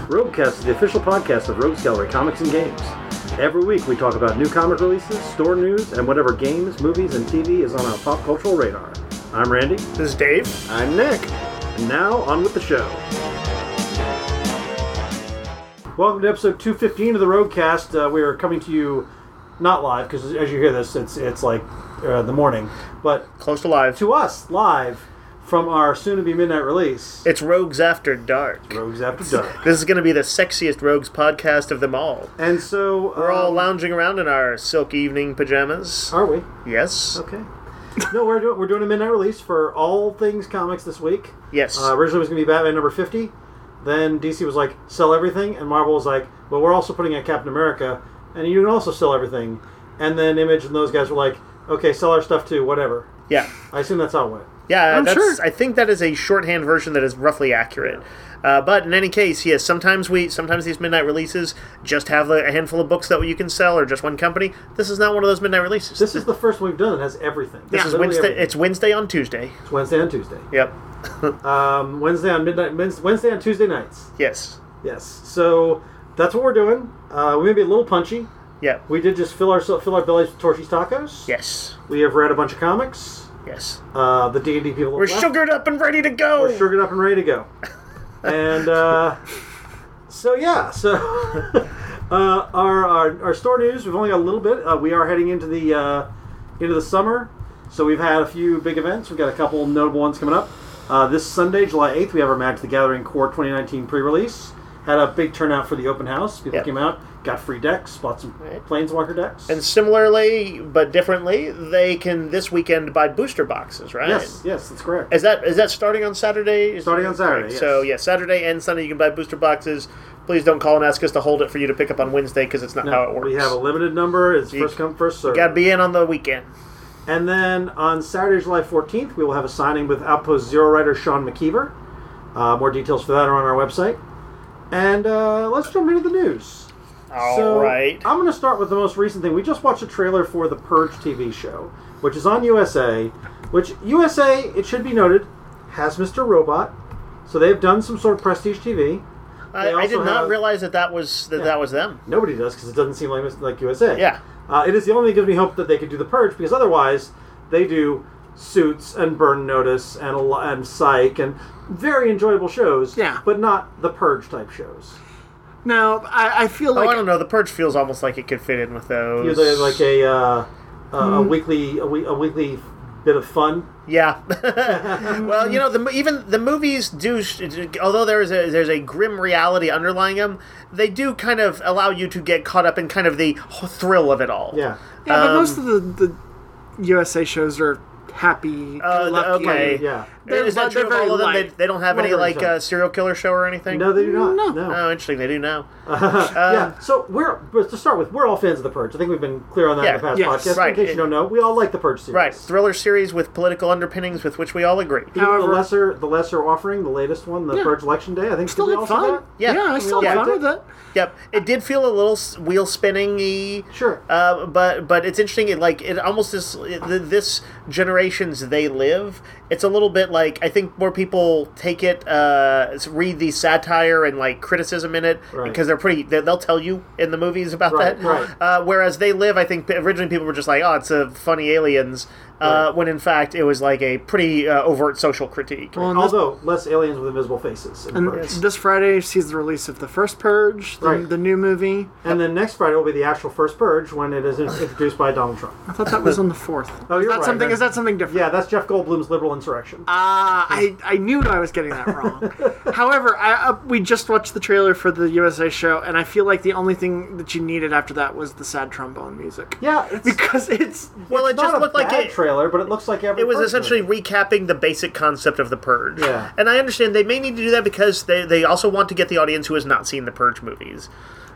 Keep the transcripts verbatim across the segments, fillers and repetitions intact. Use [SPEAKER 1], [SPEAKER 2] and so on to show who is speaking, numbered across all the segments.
[SPEAKER 1] Roguecast is the official podcast of Rogues Gallery Comics and Games. Every week we talk about new comic releases, store news, and whatever games, movies, and T V is on our pop cultural radar. I'm Randy.
[SPEAKER 2] This is Dave.
[SPEAKER 3] I'm Nick.
[SPEAKER 1] And now, on with the show. Welcome to episode two fifteen of the Roguecast. Uh, we are coming to you not live, because as you hear this, it's it's like uh, the morning, but
[SPEAKER 2] Close to live.
[SPEAKER 1] to us, live from our soon-to-be midnight release,
[SPEAKER 2] It's Rogues After Dark.
[SPEAKER 1] Rogues After Dark.
[SPEAKER 2] This is going to be the sexiest Rogues podcast of them all.
[SPEAKER 1] And so...
[SPEAKER 2] We're all
[SPEAKER 1] um,
[SPEAKER 2] lounging around in our silky evening pajamas.
[SPEAKER 1] Are we?
[SPEAKER 2] Yes.
[SPEAKER 1] Okay. No, we're doing, we're doing a midnight release for all things comics this week.
[SPEAKER 2] Yes.
[SPEAKER 1] Uh, originally it was going to be Batman number fifty. Then D C was like, sell everything. And Marvel was like, well, we're also putting out Captain America. And you can also sell everything. And then Image and those guys were like, okay, sell our stuff too, whatever.
[SPEAKER 2] Yeah.
[SPEAKER 1] I assume that's how it went.
[SPEAKER 2] Yeah,
[SPEAKER 3] I'm
[SPEAKER 2] that's,
[SPEAKER 3] sure.
[SPEAKER 2] I think that is a shorthand version that is roughly accurate. Uh, but in any case, yes, sometimes we, sometimes these midnight releases just have a handful of books that you can sell, or just one company. This is not one of those midnight releases.
[SPEAKER 1] This is the first one we've done that has everything.
[SPEAKER 2] This is
[SPEAKER 1] Literally
[SPEAKER 2] Wednesday.
[SPEAKER 1] everything.
[SPEAKER 2] It's Wednesday on Tuesday.
[SPEAKER 1] It's Wednesday and Tuesday.
[SPEAKER 2] Yep.
[SPEAKER 1] Um, Wednesday on midnight. Wednesday on Tuesday nights.
[SPEAKER 2] Yes.
[SPEAKER 1] Yes. So that's what we're doing. Uh, we may be a little punchy.
[SPEAKER 2] Yep.
[SPEAKER 1] We did just fill our fill our bellies with Torchy's tacos.
[SPEAKER 2] Yes.
[SPEAKER 1] We have read a bunch of comics.
[SPEAKER 2] Yes.
[SPEAKER 1] Uh, the D and D people.
[SPEAKER 2] We're
[SPEAKER 1] left.
[SPEAKER 2] sugared up and ready to go.
[SPEAKER 1] We're sugared up and ready to go. And uh, so yeah, so uh, our, our our store news. We've only got a little bit. Uh, we are heading into the uh, into the summer, so we've had a few big events. We've got a couple notable ones coming up. Uh, this Sunday, July eighth, we have our Magic the Gathering Core twenty nineteen pre-release. Had a big turnout for the open house. People
[SPEAKER 2] Yep.
[SPEAKER 1] came out, got free decks, bought some
[SPEAKER 2] Right.
[SPEAKER 1] Planeswalker decks.
[SPEAKER 2] And similarly, but differently, they can this weekend buy booster boxes, right?
[SPEAKER 1] yes, yes, that's correct.
[SPEAKER 2] Is that is that starting on Saturday?
[SPEAKER 1] Starting on Saturday,
[SPEAKER 2] Right.
[SPEAKER 1] yes.
[SPEAKER 2] So yeah, Saturday and Sunday you can buy booster boxes. Please don't call and ask us to hold it for you to pick up on Wednesday, because it's not
[SPEAKER 1] No,
[SPEAKER 2] how it works.
[SPEAKER 1] we have a limited number. It's
[SPEAKER 2] You-
[SPEAKER 1] first come, first served.
[SPEAKER 2] Got to be in on the weekend.
[SPEAKER 1] And then on Saturday, July fourteenth, we will have a signing with Outpost Zero writer Sean McKeever. Uh, more details for that are on our website. And uh, let's jump into the news.
[SPEAKER 2] All
[SPEAKER 1] so,
[SPEAKER 2] right.
[SPEAKER 1] I'm going to start with the most recent thing. We just watched a trailer for the Purge T V show, which is on U S A, which U S A, it should be noted, has Mister Robot. So they've done some sort of prestige T V.
[SPEAKER 2] I,
[SPEAKER 1] They
[SPEAKER 2] I did
[SPEAKER 1] also
[SPEAKER 2] not
[SPEAKER 1] have-
[SPEAKER 2] realize that that was that,
[SPEAKER 1] Yeah.
[SPEAKER 2] that was them.
[SPEAKER 1] Nobody does, because it doesn't seem like like U S A.
[SPEAKER 2] Yeah.
[SPEAKER 1] Uh, it is the only thing that gives me hope that they could do the Purge, because otherwise they do Suits and Burn Notice and a lo- and Psych and very enjoyable shows.
[SPEAKER 3] Yeah.
[SPEAKER 1] But not the Purge type shows.
[SPEAKER 3] No, I, I feel
[SPEAKER 2] Oh,
[SPEAKER 3] like
[SPEAKER 2] I don't know. The Purge feels almost like it could fit in with those.
[SPEAKER 1] Usually like a uh, a, a
[SPEAKER 3] Hmm.
[SPEAKER 1] weekly a, we- a weekly bit of fun.
[SPEAKER 2] Yeah. Well, you know, the, even the movies do, although there is a, there's a grim reality underlying them, they do kind of allow you to get caught up in kind of the thrill of it all.
[SPEAKER 1] Yeah.
[SPEAKER 3] yeah, but
[SPEAKER 2] um,
[SPEAKER 3] most of the, the U S A shows are happy,
[SPEAKER 2] Uh,
[SPEAKER 3] lucky.
[SPEAKER 2] okay.
[SPEAKER 1] Yeah.
[SPEAKER 3] They're-
[SPEAKER 2] Is that
[SPEAKER 3] they're
[SPEAKER 2] true of
[SPEAKER 3] very
[SPEAKER 2] all of them? They,
[SPEAKER 3] light.
[SPEAKER 2] they don't have any,
[SPEAKER 1] Lighter
[SPEAKER 2] like,
[SPEAKER 1] show.
[SPEAKER 2] uh, serial killer show or anything?
[SPEAKER 1] No, they do not.
[SPEAKER 3] No.
[SPEAKER 1] No.
[SPEAKER 2] Oh, interesting. They do now.
[SPEAKER 1] yeah. So we're but to start with, we're all fans of the Purge. I think we've been clear on that
[SPEAKER 2] Yeah.
[SPEAKER 1] in the past
[SPEAKER 3] Yes.
[SPEAKER 1] podcast.
[SPEAKER 2] Right.
[SPEAKER 1] In case
[SPEAKER 2] It-
[SPEAKER 1] you don't know, we all like the Purge series.
[SPEAKER 2] Right. Thriller series with political underpinnings with which we all agree.
[SPEAKER 1] Even
[SPEAKER 3] However-
[SPEAKER 1] the lesser the lesser offering, the latest one, the
[SPEAKER 3] Yeah.
[SPEAKER 1] Purge Election Day. I think
[SPEAKER 3] Still
[SPEAKER 1] did we
[SPEAKER 3] had
[SPEAKER 1] all see
[SPEAKER 3] fun.
[SPEAKER 1] that?
[SPEAKER 2] Yeah.
[SPEAKER 3] Yeah, I
[SPEAKER 2] We
[SPEAKER 3] still
[SPEAKER 1] all
[SPEAKER 3] had
[SPEAKER 1] liked
[SPEAKER 3] fun
[SPEAKER 1] it.
[SPEAKER 3] with it.
[SPEAKER 2] Yep, it did feel a little s- wheel spinning-y.
[SPEAKER 1] Sure.
[SPEAKER 2] Uh, but but it's interesting. It like it almost is it, this generation's They Live. It's a little bit like I think more people take it, uh, read the satire and like criticism in it
[SPEAKER 1] Right.
[SPEAKER 2] because they're pretty. They, they'll tell you in the movies about
[SPEAKER 1] Right,
[SPEAKER 2] that.
[SPEAKER 1] right.
[SPEAKER 2] Uh, whereas They Live, I think originally people were just like, oh, it's a funny aliens. Uh,
[SPEAKER 1] Right.
[SPEAKER 2] When in fact it was like a pretty uh, overt social critique.
[SPEAKER 3] Well, and this,
[SPEAKER 1] Although less aliens with invisible faces. In
[SPEAKER 3] and
[SPEAKER 1] Purge.
[SPEAKER 3] this Friday sees the release of the first Purge, the,
[SPEAKER 1] Right.
[SPEAKER 3] the new movie.
[SPEAKER 1] And then next Friday will be the actual first Purge when it is in- introduced by Donald Trump.
[SPEAKER 3] I thought that was on the fourth.
[SPEAKER 1] Oh,
[SPEAKER 3] is
[SPEAKER 1] you're
[SPEAKER 3] that
[SPEAKER 1] right,
[SPEAKER 3] something?
[SPEAKER 1] man.
[SPEAKER 3] Is that something different?
[SPEAKER 1] Yeah, that's Jeff Goldblum's liberal insurrection.
[SPEAKER 3] Ah, I, I knew I was getting that wrong. However, I, uh, we just watched the trailer for the U S A show, and I feel like the only thing that you needed after that was the sad trombone music.
[SPEAKER 1] Yeah, it's,
[SPEAKER 3] Because it's
[SPEAKER 2] Well,
[SPEAKER 1] it's
[SPEAKER 2] it just
[SPEAKER 1] not a
[SPEAKER 2] looked like
[SPEAKER 1] bad
[SPEAKER 2] it.
[SPEAKER 1] trailer, but it looks like every
[SPEAKER 2] It was
[SPEAKER 1] Purge
[SPEAKER 2] essentially
[SPEAKER 1] movie.
[SPEAKER 2] recapping the basic concept of the Purge.
[SPEAKER 1] Yeah.
[SPEAKER 2] And I understand they may need to do that because they, they also want to get the audience who has not seen the Purge movies.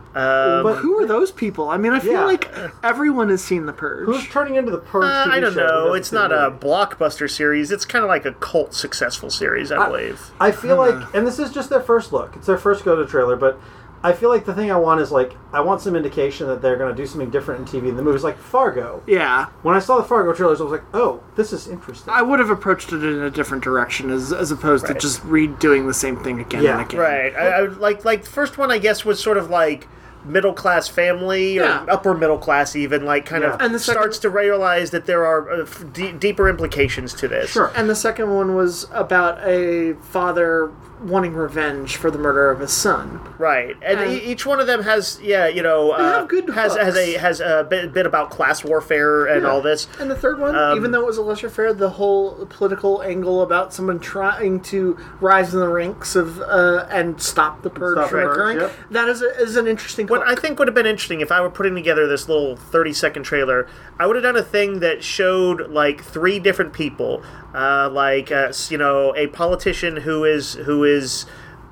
[SPEAKER 2] Um,
[SPEAKER 1] But
[SPEAKER 3] who are those people? I mean, I feel
[SPEAKER 1] Yeah.
[SPEAKER 3] like everyone has seen the Purge.
[SPEAKER 1] who's turning into the Purge
[SPEAKER 2] uh,
[SPEAKER 1] T V
[SPEAKER 2] I don't
[SPEAKER 1] show who
[SPEAKER 2] know.
[SPEAKER 1] hasn't
[SPEAKER 2] It's
[SPEAKER 1] seen
[SPEAKER 2] not
[SPEAKER 1] the
[SPEAKER 2] a
[SPEAKER 1] movie?
[SPEAKER 2] blockbuster series. It's kind of like a cult successful series, I believe.
[SPEAKER 1] I feel like, and this is just their first look. It's their first go-to trailer, but I feel like the thing I want is like I want some indication that they're going to do something different in T V in the movies, like Fargo.
[SPEAKER 3] Yeah.
[SPEAKER 1] When I saw the Fargo trailers, I was like, "Oh, this is interesting."
[SPEAKER 3] I would have approached it in a different direction as as opposed
[SPEAKER 2] Right.
[SPEAKER 3] to just redoing the same thing again
[SPEAKER 1] Yeah.
[SPEAKER 3] and again.
[SPEAKER 2] Right. I, I would like like the first one I guess was sort of like middle class family or
[SPEAKER 3] Yeah.
[SPEAKER 2] upper middle class even like kind
[SPEAKER 1] Yeah.
[SPEAKER 2] of
[SPEAKER 3] And the second-
[SPEAKER 2] starts to realize that there are uh, f- d- deeper implications to this.
[SPEAKER 1] Sure.
[SPEAKER 3] And the second one was about a father wanting revenge for the murder of his son.
[SPEAKER 2] Right, and,
[SPEAKER 3] And-
[SPEAKER 2] e- each one of them has, yeah, you know, uh,
[SPEAKER 3] have good
[SPEAKER 2] has has a
[SPEAKER 3] hooks.
[SPEAKER 2] has a bit, bit about class warfare and
[SPEAKER 3] Yeah.
[SPEAKER 2] all this.
[SPEAKER 3] And the third one,
[SPEAKER 2] Um,
[SPEAKER 3] even though it was a lesser affair, the whole political angle about someone trying to rise in the ranks of uh, and stop the purge
[SPEAKER 1] Stop
[SPEAKER 3] from
[SPEAKER 1] the purge,
[SPEAKER 3] occurring,
[SPEAKER 1] yep.
[SPEAKER 3] that is, a, is an interesting
[SPEAKER 2] What I
[SPEAKER 3] hook.
[SPEAKER 2] think would have been interesting if I were putting together this little thirty second trailer, I would have done a thing that showed like three different people, uh, like uh, s- you know, a politician who is who is.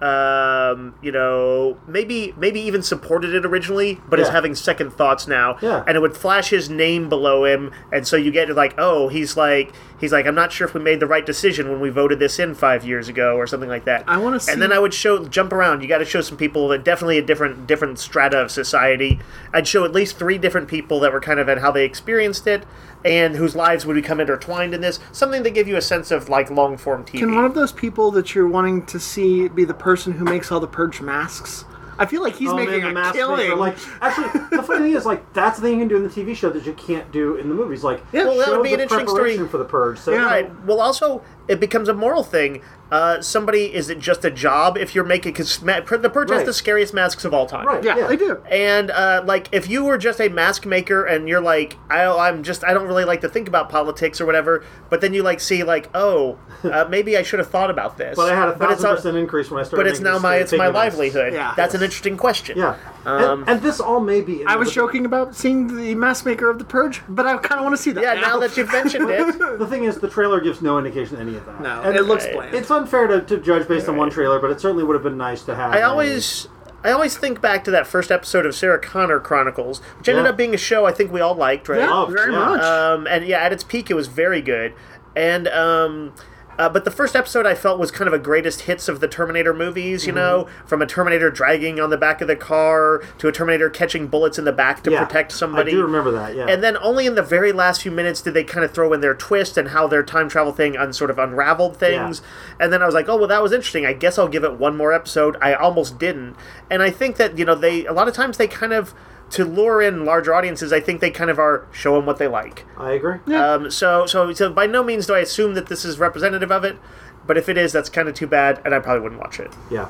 [SPEAKER 2] Um, you know, maybe maybe even supported it originally, but is
[SPEAKER 1] Yeah.
[SPEAKER 2] having second thoughts now.
[SPEAKER 1] Yeah.
[SPEAKER 2] And it would flash his name below him, and so you get like, oh, he's like, he's like, I'm not sure if we made the right decision when we voted this in five years ago, or something like that.
[SPEAKER 3] I wanna see-
[SPEAKER 2] And then I would show, jump around. You got to show some people that definitely a different different strata of society. I'd show at least three different people that were kind of at how they experienced it, and whose lives would become intertwined in this. Something to give you a sense of like long form T V.
[SPEAKER 3] Can one of those people that you're wanting to see be the person who makes all the purge masks? I feel like he's
[SPEAKER 1] Oh,
[SPEAKER 3] making
[SPEAKER 1] man, the
[SPEAKER 3] a
[SPEAKER 1] mask
[SPEAKER 3] killing.
[SPEAKER 1] maker. Like, actually, the funny thing is, like, that's the thing you can do in the T V show that you can't do in the movies. Like,
[SPEAKER 3] Yeah.
[SPEAKER 2] Well, that
[SPEAKER 1] show
[SPEAKER 2] would be
[SPEAKER 1] the
[SPEAKER 2] an interesting story.
[SPEAKER 1] preparation for the purge. So,
[SPEAKER 3] Yeah.
[SPEAKER 2] Right. Well, also, it becomes a moral thing. Uh, somebody, is it just a job if you're making, because ma- the Purge has
[SPEAKER 1] Right.
[SPEAKER 2] the scariest masks of all time.
[SPEAKER 1] Right.
[SPEAKER 3] yeah,
[SPEAKER 1] Yeah.
[SPEAKER 3] they do.
[SPEAKER 2] And uh, like, if you were just a mask maker and you're like, I, I'm just, I don't really like to think about politics or whatever, but then you like see like, oh, uh, maybe I should have thought about this.
[SPEAKER 1] But I had a
[SPEAKER 2] it's
[SPEAKER 1] thousand
[SPEAKER 2] a-
[SPEAKER 1] percent increase when I started.
[SPEAKER 2] But it's
[SPEAKER 1] making
[SPEAKER 2] now
[SPEAKER 1] these
[SPEAKER 2] my, it's my
[SPEAKER 1] figure masks.
[SPEAKER 2] livelihood.
[SPEAKER 3] Yeah.
[SPEAKER 2] That's
[SPEAKER 1] Yes.
[SPEAKER 2] an interesting question.
[SPEAKER 1] Yeah.
[SPEAKER 2] Um,
[SPEAKER 1] and, and this all may be. In
[SPEAKER 3] I was
[SPEAKER 1] the,
[SPEAKER 3] joking about seeing the mask maker of the purge, but I kind of want to see that.
[SPEAKER 2] Yeah. Now that you've mentioned it,
[SPEAKER 1] The thing is, the trailer gives no indication of any of that.
[SPEAKER 3] no,
[SPEAKER 1] And
[SPEAKER 3] it looks
[SPEAKER 2] Right.
[SPEAKER 3] bland.
[SPEAKER 1] It's unfair to, to judge based on one trailer, but it certainly would have been nice to have.
[SPEAKER 2] I
[SPEAKER 1] a-
[SPEAKER 2] always. I always think back to that first episode of Sarah Connor Chronicles, which ended
[SPEAKER 1] Yeah.
[SPEAKER 2] up being a show I think we all liked, right?
[SPEAKER 3] Yeah,
[SPEAKER 1] Loved,
[SPEAKER 3] very
[SPEAKER 1] yeah.
[SPEAKER 3] much.
[SPEAKER 2] Um, and yeah, at its peak, it was very good. And um, uh, but the first episode I felt was kind of a greatest hits of the Terminator movies. You know, from a Terminator dragging on the back of the car to a Terminator catching bullets in the back to
[SPEAKER 1] Yeah,
[SPEAKER 2] protect somebody.
[SPEAKER 1] I do remember that. Yeah.
[SPEAKER 2] And then only in the very last few minutes did they kind of throw in their twist and how their time travel thing un- sort of unraveled things. And then I was like, oh, well, that was interesting. I guess I'll give it one more episode. I almost didn't. And I think that, you know, they, a lot of times they kind of, to lure in larger audiences, I think they kind of are show them what they like.
[SPEAKER 1] I agree.
[SPEAKER 2] Um, so, so, so by no means do I assume that this is representative of it. But if it is, that's kind of too bad, and I probably wouldn't watch it.
[SPEAKER 1] Yeah.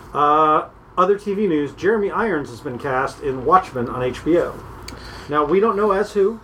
[SPEAKER 1] Uh, other T V news: Jeremy Irons has been cast in Watchmen on H B O. Now we don't know as who.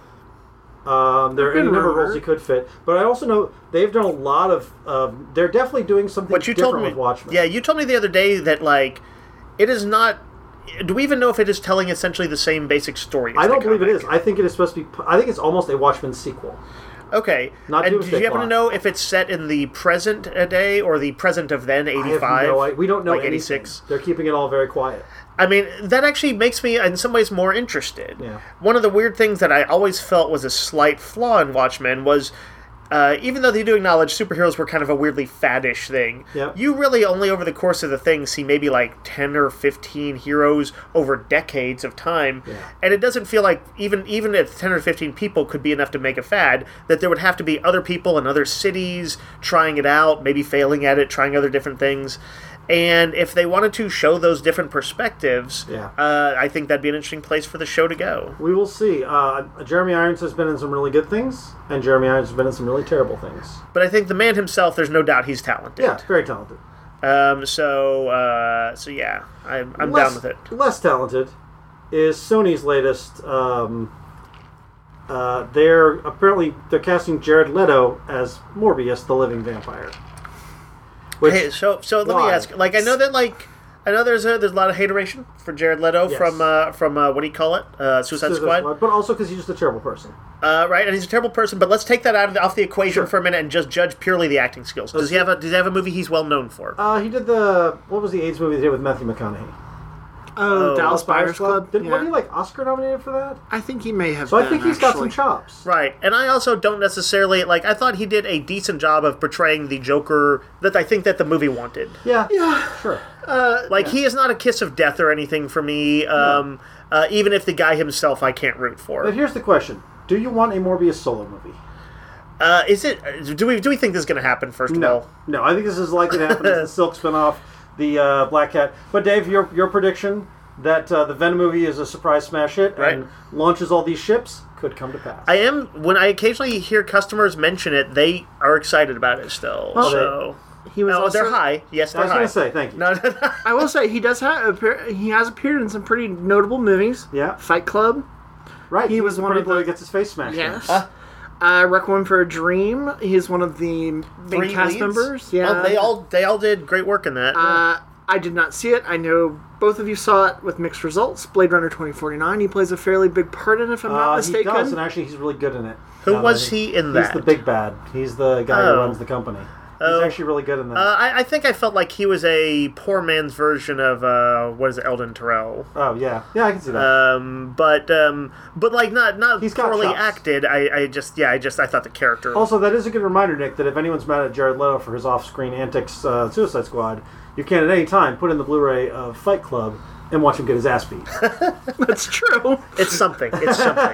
[SPEAKER 1] Um, there are any
[SPEAKER 3] Been
[SPEAKER 1] number of roles
[SPEAKER 3] rumored.
[SPEAKER 1] he could fit, but I also know they've done a lot of. Um, they're definitely doing something
[SPEAKER 2] But you
[SPEAKER 1] different
[SPEAKER 2] told me,
[SPEAKER 1] with Watchmen.
[SPEAKER 2] yeah, you told me the other day that like, it is not. Do we even know if it is telling essentially the same basic story? As
[SPEAKER 1] I don't
[SPEAKER 2] the
[SPEAKER 1] believe it
[SPEAKER 2] comic?
[SPEAKER 1] is. I think it is supposed to be. I think it's almost a Watchmen sequel.
[SPEAKER 2] Okay.
[SPEAKER 1] Not
[SPEAKER 2] and
[SPEAKER 1] Doomsday
[SPEAKER 2] did you happen to
[SPEAKER 1] Clock.
[SPEAKER 2] know if it's set in the present uh, day or the present of then,
[SPEAKER 1] I have
[SPEAKER 2] eighty-five?
[SPEAKER 1] no idea. We don't know
[SPEAKER 2] like
[SPEAKER 1] anything.
[SPEAKER 2] eighty-six.
[SPEAKER 1] They're keeping it all very quiet.
[SPEAKER 2] I mean, that actually makes me, in some ways, more interested.
[SPEAKER 1] Yeah.
[SPEAKER 2] One of the weird things that I always felt was a slight flaw in Watchmen was, uh, even though they do acknowledge superheroes were kind of a weirdly faddish thing,
[SPEAKER 1] Yep.
[SPEAKER 2] you really only over the course of the thing see maybe like ten or fifteen heroes over decades of time.
[SPEAKER 1] Yeah.
[SPEAKER 2] And it doesn't feel like, even even if ten or fifteen people could be enough to make a fad, that there would have to be other people in other cities trying it out, maybe failing at it, trying other different things. And if they wanted to show those different perspectives,
[SPEAKER 1] Yeah.
[SPEAKER 2] uh, I think that'd be an interesting place for the show to go.
[SPEAKER 1] We will see. Uh, Jeremy Irons has been in some really good things, and Jeremy Irons has been in some really terrible things.
[SPEAKER 2] But I think the man himself, there's no doubt he's talented.
[SPEAKER 1] Yeah, very talented.
[SPEAKER 2] Um. So. Uh. So yeah, I'm I'm
[SPEAKER 1] less,
[SPEAKER 2] down with it.
[SPEAKER 1] Less talented is Sony's latest. Um, uh, they're apparently they're casting Jared Leto as Morbius, the living vampire. Which,
[SPEAKER 2] Hey, so so let
[SPEAKER 1] why?
[SPEAKER 2] me ask. Like, I know that like. I know there's a there's a lot of hateration for Jared Leto
[SPEAKER 1] Yes.
[SPEAKER 2] from uh, from uh, what do you call it uh, Suicide,
[SPEAKER 1] Suicide
[SPEAKER 2] Squad,
[SPEAKER 1] Squad, but also because he's just a terrible person.
[SPEAKER 2] Uh, right? And he's a terrible person. But let's take that out of the, off the equation
[SPEAKER 1] Sure.
[SPEAKER 2] for a minute and just judge purely the acting skills. Does he have a Does he have a movie he's well known for?
[SPEAKER 1] Uh, he did the what was the AIDS movie they did with Matthew McConaughey?
[SPEAKER 3] Oh,
[SPEAKER 2] Oh,
[SPEAKER 3] Dallas Buyers Club.
[SPEAKER 1] Did,
[SPEAKER 3] Yeah.
[SPEAKER 1] Wasn't he like Oscar nominated for that?
[SPEAKER 3] I think he may have.
[SPEAKER 1] So I
[SPEAKER 3] been,
[SPEAKER 1] think he's got some
[SPEAKER 3] actually.
[SPEAKER 1] chops.
[SPEAKER 2] Right, and I also don't necessarily like. I thought he did a decent job of portraying the Joker that I think that the movie wanted.
[SPEAKER 1] Yeah.
[SPEAKER 3] Yeah.
[SPEAKER 1] Sure.
[SPEAKER 2] Like he is not a kiss of death or anything for me. Um, uh, even if the guy himself I can't root
[SPEAKER 1] But
[SPEAKER 2] for.
[SPEAKER 1] here's the question: do you want a Morbius solo movie?
[SPEAKER 2] Uh, is it? Do we do we think this is going to happen? First of
[SPEAKER 1] No,
[SPEAKER 2] all,
[SPEAKER 1] no. I think this is likely to happen as the Silk spinoff, the uh, Black Cat. But Dave, your your prediction that uh, the Venom movie is a surprise smash hit
[SPEAKER 2] Right.
[SPEAKER 1] and launches all these ships could come to pass.
[SPEAKER 2] I am. When I occasionally hear customers mention it, they are excited about it still.
[SPEAKER 3] Well,
[SPEAKER 2] so
[SPEAKER 3] He was
[SPEAKER 2] oh,
[SPEAKER 3] also,
[SPEAKER 2] they're high. Yes,
[SPEAKER 1] I
[SPEAKER 2] they're
[SPEAKER 1] was
[SPEAKER 2] high.
[SPEAKER 1] going to say thank you.
[SPEAKER 2] No, no, no.
[SPEAKER 3] I will say he does have appear, he has appeared in some pretty notable movies.
[SPEAKER 1] Yeah.
[SPEAKER 3] Fight Club.
[SPEAKER 1] Right,
[SPEAKER 3] He
[SPEAKER 1] he
[SPEAKER 3] was
[SPEAKER 1] was the
[SPEAKER 3] one
[SPEAKER 1] pretty
[SPEAKER 3] of
[SPEAKER 1] boy
[SPEAKER 3] the-
[SPEAKER 1] who gets his face smashed. in.
[SPEAKER 3] Yes. Uh, Requiem for a Dream. He's one of the main
[SPEAKER 2] Three
[SPEAKER 3] cast
[SPEAKER 2] leads?
[SPEAKER 3] members. Yeah.
[SPEAKER 2] Oh, they all they all did great work in that.
[SPEAKER 3] Uh, I did not see it. I know both of you saw it with mixed results. Blade Runner twenty forty-nine. He plays a fairly big part in it, if I'm not
[SPEAKER 1] Uh, he
[SPEAKER 3] mistaken.
[SPEAKER 1] does, and actually, he's really good in it.
[SPEAKER 2] Who
[SPEAKER 1] Now that
[SPEAKER 2] was
[SPEAKER 1] I-
[SPEAKER 2] he in
[SPEAKER 1] He's
[SPEAKER 2] that?
[SPEAKER 1] the big bad. He's the guy
[SPEAKER 2] Oh.
[SPEAKER 1] who runs the company. He's
[SPEAKER 2] Oh.
[SPEAKER 1] actually really good in that.
[SPEAKER 2] Uh, I, I think I felt like he was a poor man's version of uh, what is it, Eldon Terrell.
[SPEAKER 1] oh yeah, yeah, I can see that.
[SPEAKER 2] Um, but um, but like not not
[SPEAKER 1] He's got
[SPEAKER 2] poorly
[SPEAKER 1] chops.
[SPEAKER 2] acted. I, I just yeah I just I thought the character.
[SPEAKER 1] Also, that is a good reminder, Nick, that if anyone's mad at Jared Leto for his off-screen antics, uh, Suicide Squad, you can at any time put in the Blu-ray of Fight Club and watch him get his ass beat.
[SPEAKER 3] That's true.
[SPEAKER 2] It's something. It's something.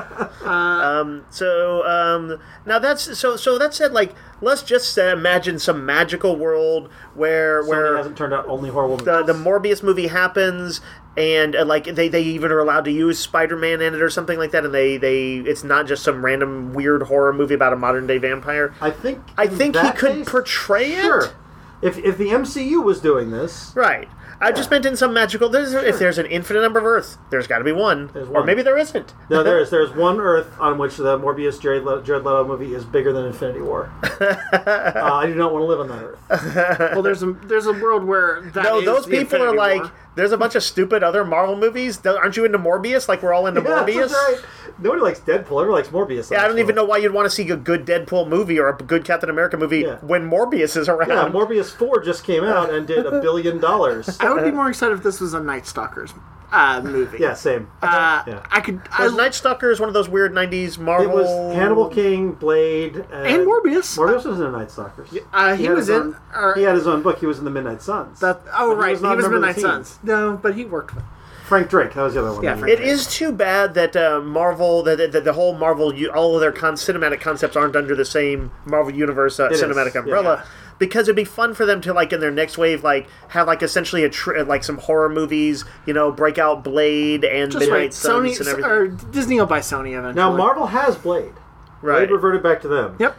[SPEAKER 2] um, so um, now that's so. So that said, like let's just uh, imagine some magical world where
[SPEAKER 1] Sony
[SPEAKER 2] where
[SPEAKER 1] hasn't turned out only horrible movies.
[SPEAKER 2] the the Morbius movie happens, and uh, like they, they even are allowed to use Spider-Man in it or something like that, and they, they it's not just some random weird horror movie about a modern day vampire.
[SPEAKER 1] I think.
[SPEAKER 2] I
[SPEAKER 1] in
[SPEAKER 2] think he
[SPEAKER 1] that
[SPEAKER 2] could
[SPEAKER 1] case,
[SPEAKER 2] portray it.
[SPEAKER 1] Sure. If if the M C U was doing this,
[SPEAKER 2] Right. I just meant in some magical. There's, If there's an infinite number of Earths, there's got to be one.
[SPEAKER 1] There's
[SPEAKER 2] Or
[SPEAKER 1] one.
[SPEAKER 2] maybe there isn't.
[SPEAKER 1] no, there is there's one Earth on which the Morbius Jared Leto, Jared Leto movie is bigger than Infinity War. uh, I do not want to live on that Earth.
[SPEAKER 3] Well, there's a there's a world where that
[SPEAKER 2] No,
[SPEAKER 3] is
[SPEAKER 2] those
[SPEAKER 3] the
[SPEAKER 2] people are
[SPEAKER 3] Infinity
[SPEAKER 2] like,
[SPEAKER 3] War.
[SPEAKER 2] there's a bunch of stupid other Marvel movies. Don't- Aren't you into Morbius? Like we're all into
[SPEAKER 1] Yeah,
[SPEAKER 2] Morbius?
[SPEAKER 1] that's right. Nobody likes Deadpool. Everyone likes Morbius.
[SPEAKER 2] Yeah, I don't even know why you'd want to see a good Deadpool movie or a good Captain America movie
[SPEAKER 1] Yeah.
[SPEAKER 2] when Morbius is around.
[SPEAKER 1] Yeah, Morbius four just came out and did a billion dollars.
[SPEAKER 3] I would be more excited if this was a Night Stalkers uh, movie.
[SPEAKER 1] Yeah, same.
[SPEAKER 3] Uh,
[SPEAKER 1] Yeah.
[SPEAKER 3] I could.
[SPEAKER 2] Was
[SPEAKER 3] I,
[SPEAKER 2] Night Stalker is one of those weird nineties Marvel...
[SPEAKER 1] It was Hannibal King, Blade, and,
[SPEAKER 3] and Morbius.
[SPEAKER 1] Morbius was in Night Stalkers.
[SPEAKER 3] Uh, he
[SPEAKER 1] had
[SPEAKER 3] was
[SPEAKER 1] his
[SPEAKER 3] in.
[SPEAKER 1] own-
[SPEAKER 3] or-
[SPEAKER 1] he had his own book. He was in the Midnight Suns.
[SPEAKER 3] that, oh,
[SPEAKER 1] But
[SPEAKER 3] right.
[SPEAKER 1] was not
[SPEAKER 3] He
[SPEAKER 1] a
[SPEAKER 3] was
[SPEAKER 1] member of the
[SPEAKER 3] Midnight
[SPEAKER 1] team.
[SPEAKER 3] Suns. No, but he worked with.
[SPEAKER 1] Frank Drake. That was the other one.
[SPEAKER 3] Yeah,
[SPEAKER 1] that
[SPEAKER 3] Frank
[SPEAKER 1] you
[SPEAKER 2] It
[SPEAKER 3] Drake.
[SPEAKER 2] is too bad that uh, Marvel, that, that the whole Marvel, u- all of their con- cinematic concepts aren't under the same Marvel Universe uh,
[SPEAKER 1] is,
[SPEAKER 2] cinematic umbrella.
[SPEAKER 1] yeah.
[SPEAKER 2] Because it'd be fun for them to, like, in their next wave, like, have, like, essentially a tr- like some horror movies, you know, break out Blade and
[SPEAKER 3] Just
[SPEAKER 2] Midnight
[SPEAKER 3] wait.
[SPEAKER 2] Suns
[SPEAKER 3] Sony
[SPEAKER 2] and everything.
[SPEAKER 3] or Disney will buy Sony eventually.
[SPEAKER 1] Now Marvel has Blade.
[SPEAKER 2] Right.
[SPEAKER 1] Blade reverted back to them.
[SPEAKER 3] Yep.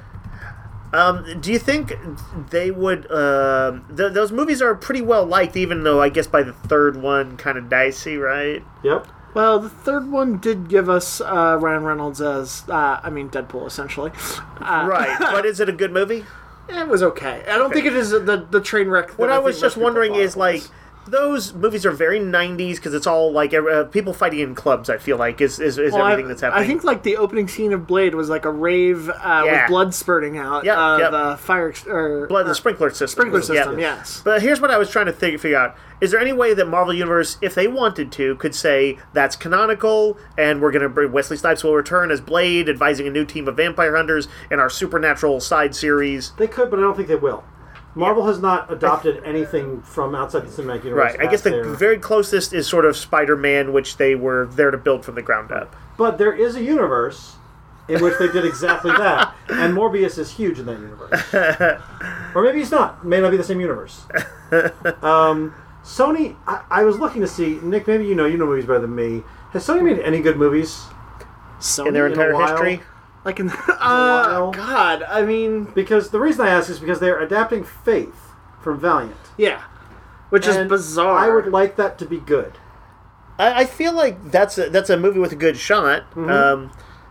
[SPEAKER 2] Um, do you think they would? Um, th- those movies are pretty well liked, even though I guess by the third one, kind of dicey, right?
[SPEAKER 1] Yep.
[SPEAKER 3] Well, the third one did give us uh, Ryan Reynolds as, uh, I mean, Deadpool, essentially. Uh,
[SPEAKER 2] Right, but is it a good movie?
[SPEAKER 3] It was okay. I don't think it is the the train wreck. That
[SPEAKER 2] What I
[SPEAKER 3] think
[SPEAKER 2] was
[SPEAKER 3] most
[SPEAKER 2] just
[SPEAKER 3] people
[SPEAKER 2] wondering
[SPEAKER 3] thought
[SPEAKER 2] is
[SPEAKER 3] it
[SPEAKER 2] like.
[SPEAKER 3] was.
[SPEAKER 2] Those movies are very nineties because it's all like uh, people fighting in clubs. I feel like is is, is
[SPEAKER 3] Well,
[SPEAKER 2] everything
[SPEAKER 3] I,
[SPEAKER 2] that's happening.
[SPEAKER 3] I think like the opening scene of Blade was like a rave uh,
[SPEAKER 2] Yeah.
[SPEAKER 3] with blood spurting out
[SPEAKER 2] Yep,
[SPEAKER 3] of
[SPEAKER 2] yep.
[SPEAKER 3] the fire ex- or
[SPEAKER 2] blood
[SPEAKER 3] uh,
[SPEAKER 2] the sprinkler system.
[SPEAKER 3] sprinkler
[SPEAKER 2] Yeah.
[SPEAKER 3] system. Yes.
[SPEAKER 2] But here's what I was trying to think, figure out: is there any way that Marvel Universe, if they wanted to, could say that's canonical, and we're going to bring Wesley Snipes will return as Blade, advising a new team of vampire hunters in our supernatural side series?
[SPEAKER 1] They could, but I don't think they will. Marvel has not adopted anything from outside the cinematic universe.
[SPEAKER 2] Right. I guess
[SPEAKER 1] as
[SPEAKER 2] the
[SPEAKER 1] their-
[SPEAKER 2] very closest is sort of Spider-Man, which they were there to build from the ground up.
[SPEAKER 1] But there is a universe in which they did exactly that, and Morbius is huge in that universe. Or maybe he's not. It may not be the same universe. Um, Sony, I, I was looking to see, Nick, maybe you know, you know movies better than me. Has Sony made any good movies?
[SPEAKER 3] Sony
[SPEAKER 2] In their
[SPEAKER 1] in a
[SPEAKER 2] entire
[SPEAKER 1] while.
[SPEAKER 2] history?
[SPEAKER 3] like in
[SPEAKER 1] while.
[SPEAKER 3] uh, God, I mean,
[SPEAKER 1] Because the reason I ask is because they're adapting Faith from Valiant.
[SPEAKER 3] yeah, which
[SPEAKER 1] And
[SPEAKER 3] is bizarre.
[SPEAKER 1] I would like that to be good.
[SPEAKER 2] I, I feel like that's a, that's a movie with a good shot.
[SPEAKER 1] Mm-hmm.
[SPEAKER 2] Um,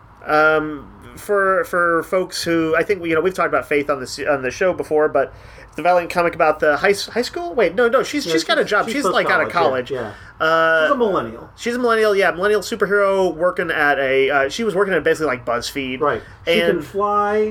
[SPEAKER 2] um, for for folks who I think you know we've talked about Faith on the on the show before, but the Valiant comic about the high high school. Wait, no, no, she's she's got a job. She's, like out of college.
[SPEAKER 1] Yeah, yeah.
[SPEAKER 2] Uh,
[SPEAKER 1] She's a millennial.
[SPEAKER 2] She's a millennial, yeah, millennial superhero working at a. Uh, she was working at basically like BuzzFeed,
[SPEAKER 1] Right. She
[SPEAKER 2] And
[SPEAKER 1] can fly.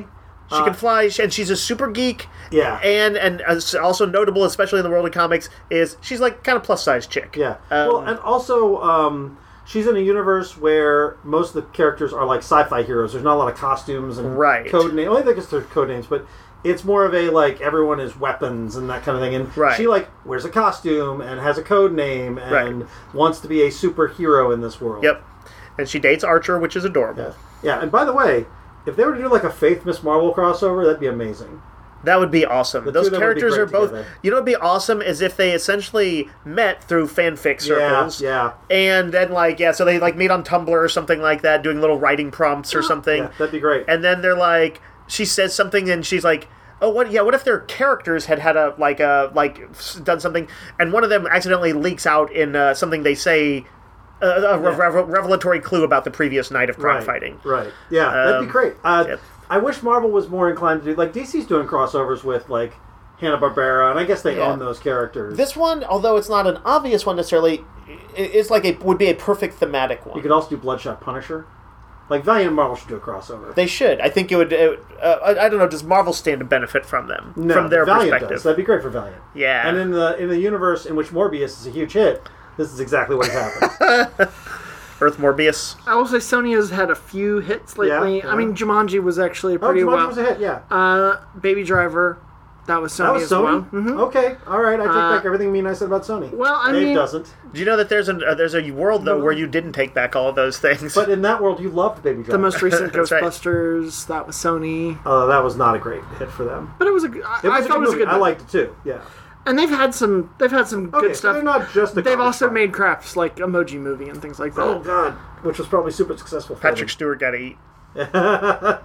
[SPEAKER 2] She can fly, and she's a super geek.
[SPEAKER 1] Yeah.
[SPEAKER 2] And and also notable, especially in the world of comics, is she's like kind of plus size chick.
[SPEAKER 1] Yeah.
[SPEAKER 2] Um,
[SPEAKER 1] well, and also, um, she's in a universe where most of the characters are like sci-fi heroes. There's not a lot of costumes and
[SPEAKER 2] Right.
[SPEAKER 1] code names. Only think it's their code names, but it's more of a like everyone is weapons and that kind of thing. And
[SPEAKER 2] Right.
[SPEAKER 1] she like wears a costume and has a code name and
[SPEAKER 2] Right.
[SPEAKER 1] wants to be a superhero in this world.
[SPEAKER 2] Yep. And she dates Archer, which is adorable.
[SPEAKER 1] Yeah. Yeah. And by the way, if they were to do like a Faith Miss Marvel crossover, that'd be amazing.
[SPEAKER 2] That would be awesome.
[SPEAKER 1] The
[SPEAKER 2] Those
[SPEAKER 1] two of them would be
[SPEAKER 2] characters are
[SPEAKER 1] great
[SPEAKER 2] both.
[SPEAKER 1] together.
[SPEAKER 2] You know, what would be awesome is if they essentially met through fanfic circles.
[SPEAKER 1] Yeah.
[SPEAKER 2] And then, like, yeah, so they like meet on Tumblr or something like that, doing little writing prompts or something.
[SPEAKER 1] Yeah. That'd be great.
[SPEAKER 2] And then they're like, she says something, and she's like, "Oh, what? Yeah, what if their characters had had a like a like s- done something, and one of them accidentally leaks out in uh, something they say." Uh, a re-
[SPEAKER 1] Yeah.
[SPEAKER 2] re- revelatory clue about the previous night of crime
[SPEAKER 1] right.
[SPEAKER 2] fighting.
[SPEAKER 1] Right. Yeah. that'd
[SPEAKER 2] Um,
[SPEAKER 1] be great. Uh,
[SPEAKER 2] yep.
[SPEAKER 1] I wish Marvel was more inclined to do like D C's doing crossovers with like Hanna-Barbera, and I guess they
[SPEAKER 2] Yeah.
[SPEAKER 1] own those characters.
[SPEAKER 2] This one, although it's not an obvious one necessarily, i- is like a would be a perfect thematic one.
[SPEAKER 1] You could also do Bloodshot Punisher. Like Valiant and Marvel should do a crossover.
[SPEAKER 2] They should. I think it would. It, uh, I, I don't know. Does Marvel stand to benefit from them?
[SPEAKER 1] no,
[SPEAKER 2] from their
[SPEAKER 1] Valiant
[SPEAKER 2] perspective.
[SPEAKER 1] does. That'd be great for Valiant.
[SPEAKER 2] Yeah.
[SPEAKER 1] And in the in the universe in which Morbius is a huge hit, this is exactly what happened.
[SPEAKER 2] Earth Morbius.
[SPEAKER 3] I will say Sony has had a few hits lately.
[SPEAKER 1] Yeah, yeah.
[SPEAKER 3] I mean, Jumanji was actually
[SPEAKER 1] oh,
[SPEAKER 3] pretty
[SPEAKER 1] Jumanji
[SPEAKER 3] well.
[SPEAKER 1] was a hit. Yeah.
[SPEAKER 3] Uh, Baby Driver, that was Sony
[SPEAKER 1] that was
[SPEAKER 3] as
[SPEAKER 1] Sony.
[SPEAKER 3] well. Mhm.
[SPEAKER 1] Okay. All right. I take
[SPEAKER 3] Uh,
[SPEAKER 1] back everything mean I said about Sony.
[SPEAKER 3] Well, I
[SPEAKER 1] Dave
[SPEAKER 3] mean-
[SPEAKER 1] doesn't.
[SPEAKER 2] Do you know that there's a uh, there's a world though
[SPEAKER 1] No.
[SPEAKER 2] where you didn't take back all of those things?
[SPEAKER 1] But in that world, you loved Baby Driver.
[SPEAKER 3] The most recent
[SPEAKER 2] That's right.
[SPEAKER 3] Ghostbusters, that was Sony.
[SPEAKER 1] Oh, that was not a great hit for them.
[SPEAKER 3] But it was a. g- I,
[SPEAKER 1] It was
[SPEAKER 3] I
[SPEAKER 1] a
[SPEAKER 3] thought
[SPEAKER 1] good
[SPEAKER 3] it was a
[SPEAKER 1] movie.
[SPEAKER 3] good.
[SPEAKER 1] I liked it too. Yeah.
[SPEAKER 3] And they've had some. They've had some
[SPEAKER 1] Okay,
[SPEAKER 3] good
[SPEAKER 1] so
[SPEAKER 3] stuff.
[SPEAKER 1] they're not just a
[SPEAKER 3] They've
[SPEAKER 1] comic
[SPEAKER 3] also
[SPEAKER 1] book.
[SPEAKER 3] made crafts like Emoji Movie and things like that.
[SPEAKER 1] Oh God, which was probably super successful for
[SPEAKER 2] Patrick Stewart got to eat
[SPEAKER 1] them.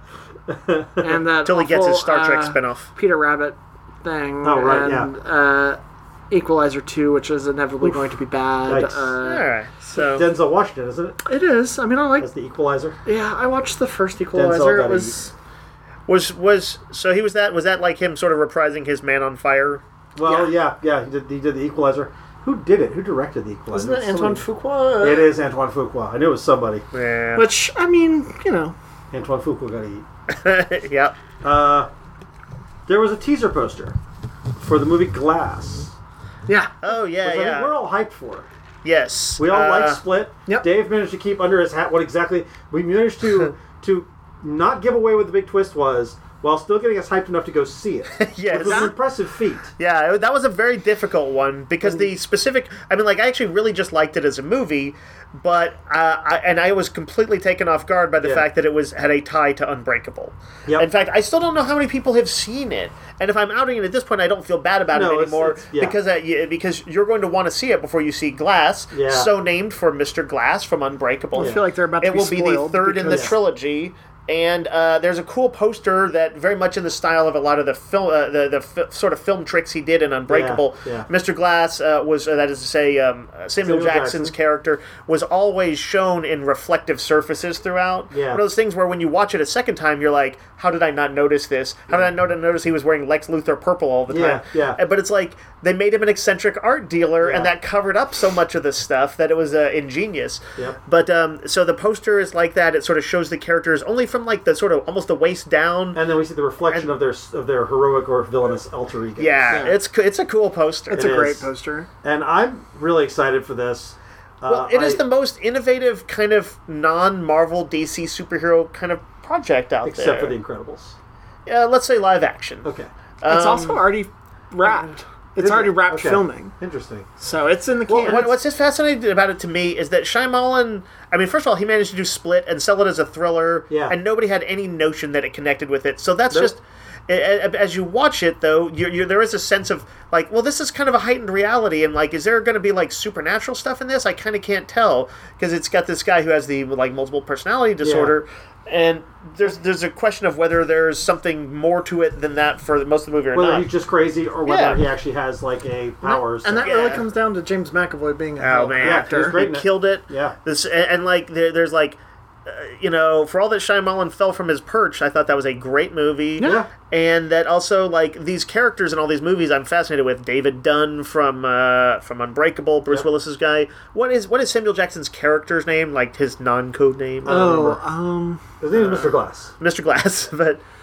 [SPEAKER 3] And that
[SPEAKER 2] until he gets his
[SPEAKER 3] awful,
[SPEAKER 2] Star Trek
[SPEAKER 3] uh,
[SPEAKER 2] spinoff.
[SPEAKER 3] Peter Rabbit thing.
[SPEAKER 1] Oh, right,
[SPEAKER 3] and, uh, Equalizer two, which is inevitably
[SPEAKER 1] Oof.
[SPEAKER 3] going to be bad.
[SPEAKER 1] Yikes.
[SPEAKER 2] All
[SPEAKER 3] Uh,
[SPEAKER 2] right. So
[SPEAKER 1] Denzel Washington, isn't it?
[SPEAKER 3] it is. I mean, I like.
[SPEAKER 1] As the Equalizer.
[SPEAKER 3] Yeah, I watched the first
[SPEAKER 1] Denzel
[SPEAKER 3] Equalizer.
[SPEAKER 1] got
[SPEAKER 3] It
[SPEAKER 1] to
[SPEAKER 3] was.
[SPEAKER 2] was was so he was that was that like him sort of reprising his Man on Fire?
[SPEAKER 1] Well, yeah, yeah, he did. He did the Equalizer. Who did it? Who directed the Equalizer?
[SPEAKER 3] Wasn't it
[SPEAKER 1] It's
[SPEAKER 3] Antoine
[SPEAKER 1] somebody-
[SPEAKER 3] Fuqua?
[SPEAKER 1] It is Antoine Fuqua. I knew it was somebody.
[SPEAKER 2] Yeah.
[SPEAKER 3] Which, I mean, you know.
[SPEAKER 1] Antoine Fuqua got to eat.
[SPEAKER 2] yeah.
[SPEAKER 1] Uh, there was a teaser poster for the movie Glass.
[SPEAKER 3] Yeah.
[SPEAKER 2] Oh yeah,
[SPEAKER 1] Which I think
[SPEAKER 2] yeah.
[SPEAKER 1] we're all hyped for.
[SPEAKER 2] Yes.
[SPEAKER 1] We all
[SPEAKER 2] uh,
[SPEAKER 1] like Split.
[SPEAKER 3] Yep.
[SPEAKER 1] Dave managed to keep under his hat what exactly we managed to to not give away what the big twist was, while still getting us hyped enough to go see it.
[SPEAKER 2] Yes.
[SPEAKER 1] Which was an impressive feat.
[SPEAKER 2] Yeah, that was a very difficult one because the specific. I mean, like, I actually really just liked it as a movie, but uh, I, and I was completely taken off guard by the
[SPEAKER 1] Yeah.
[SPEAKER 2] fact that it was had a tie to Unbreakable.
[SPEAKER 1] Yep.
[SPEAKER 2] In fact, I still don't know how many people have seen it, and if I'm outing it at this point, I don't feel bad about
[SPEAKER 1] No,
[SPEAKER 2] it
[SPEAKER 1] it's-
[SPEAKER 2] anymore
[SPEAKER 1] it's- yeah.
[SPEAKER 2] because uh, yeah, because you're going to want to see it before you see Glass,
[SPEAKER 1] Yeah.
[SPEAKER 2] so named for Mister Glass from Unbreakable.
[SPEAKER 3] I feel like they're about to
[SPEAKER 2] It
[SPEAKER 3] be
[SPEAKER 2] will be the
[SPEAKER 3] spoiled
[SPEAKER 2] third in the
[SPEAKER 3] because-
[SPEAKER 2] trilogy. And uh, there's a cool poster that very much in the style of a lot of the film, uh, the the fi- sort of film tricks he did in Unbreakable.
[SPEAKER 1] Yeah, yeah.
[SPEAKER 2] Mister Glass uh, was, uh, that is to say, um, Samuel,
[SPEAKER 1] Samuel
[SPEAKER 2] Jackson's
[SPEAKER 1] Jackson.
[SPEAKER 2] character was always shown in reflective surfaces throughout.
[SPEAKER 1] Yeah.
[SPEAKER 2] One of those things where when you watch it a second time, you're like, how did I not notice this? How did I not notice he was wearing Lex Luthor purple all the
[SPEAKER 1] Yeah,
[SPEAKER 2] time?
[SPEAKER 1] yeah.
[SPEAKER 2] Uh, But it's like they made him an eccentric art dealer,
[SPEAKER 1] Yeah.
[SPEAKER 2] and that covered up so much of the stuff that it was uh, ingenious.
[SPEAKER 1] Yep.
[SPEAKER 2] But um, so the poster is like that. It sort of shows the characters only from like the sort of almost the waist down.
[SPEAKER 1] And then we see the reflection of their of their heroic or villainous alter ego.
[SPEAKER 2] Yeah,
[SPEAKER 3] Yeah.
[SPEAKER 2] it's co- it's a cool poster.
[SPEAKER 3] It's
[SPEAKER 1] It
[SPEAKER 3] a great
[SPEAKER 1] is.
[SPEAKER 3] poster.
[SPEAKER 1] And I'm really excited for this.
[SPEAKER 2] well,
[SPEAKER 1] Uh,
[SPEAKER 2] it is
[SPEAKER 1] I-
[SPEAKER 2] the most innovative kind of non-Marvel D C superhero kind of project out
[SPEAKER 1] except
[SPEAKER 2] there.
[SPEAKER 1] for the Incredibles.
[SPEAKER 2] Uh, let's say live action.
[SPEAKER 1] Okay.
[SPEAKER 3] It's
[SPEAKER 2] Um,
[SPEAKER 3] also already wrapped. It's
[SPEAKER 1] Is
[SPEAKER 3] already
[SPEAKER 1] it?
[SPEAKER 3] wrapped
[SPEAKER 1] Okay.
[SPEAKER 3] filming.
[SPEAKER 1] Interesting.
[SPEAKER 3] So it's in the
[SPEAKER 1] Well,
[SPEAKER 3] can.
[SPEAKER 2] What, what's just fascinating about it to me is that Shyamalan, I mean, first of all, he managed to do Split and sell it as a thriller,
[SPEAKER 1] Yeah.
[SPEAKER 2] and nobody had any notion that it connected with it. So that's
[SPEAKER 1] Nope.
[SPEAKER 2] just, a- a- as you watch it, though, you you there is a sense of, like, well, this is kind of a heightened reality, and, like, is there going to be, like, supernatural stuff in this? I kind of can't tell, because it's got this guy who has the, like, multiple personality disorder, and there's there's a question of whether there's something more to it than that for most of the movie or
[SPEAKER 1] Whether
[SPEAKER 2] not.
[SPEAKER 1] he's just crazy or whether
[SPEAKER 2] Yeah.
[SPEAKER 1] he actually has like a powers.
[SPEAKER 3] and that
[SPEAKER 2] Yeah.
[SPEAKER 3] really comes down to James McAvoy being a
[SPEAKER 2] Oh
[SPEAKER 3] hell of an
[SPEAKER 2] man,
[SPEAKER 1] Yeah,
[SPEAKER 3] actor.
[SPEAKER 1] he's great
[SPEAKER 2] He
[SPEAKER 1] in it.
[SPEAKER 2] killed it.
[SPEAKER 1] Yeah.
[SPEAKER 2] This and, and like there, there's like, uh, you know, for all that Shyamalan fell from his perch, I thought that was a great movie.
[SPEAKER 1] Yeah.
[SPEAKER 2] And that also like these characters in all these movies, I'm fascinated with. David Dunn from uh, from Unbreakable, Bruce
[SPEAKER 1] Yep.
[SPEAKER 2] Willis's guy. What is what is Samuel Jackson's character's name? Like his non-code name?
[SPEAKER 3] Oh,
[SPEAKER 1] remember.
[SPEAKER 3] um,
[SPEAKER 1] His name is Mister Glass.
[SPEAKER 2] Mister Glass. But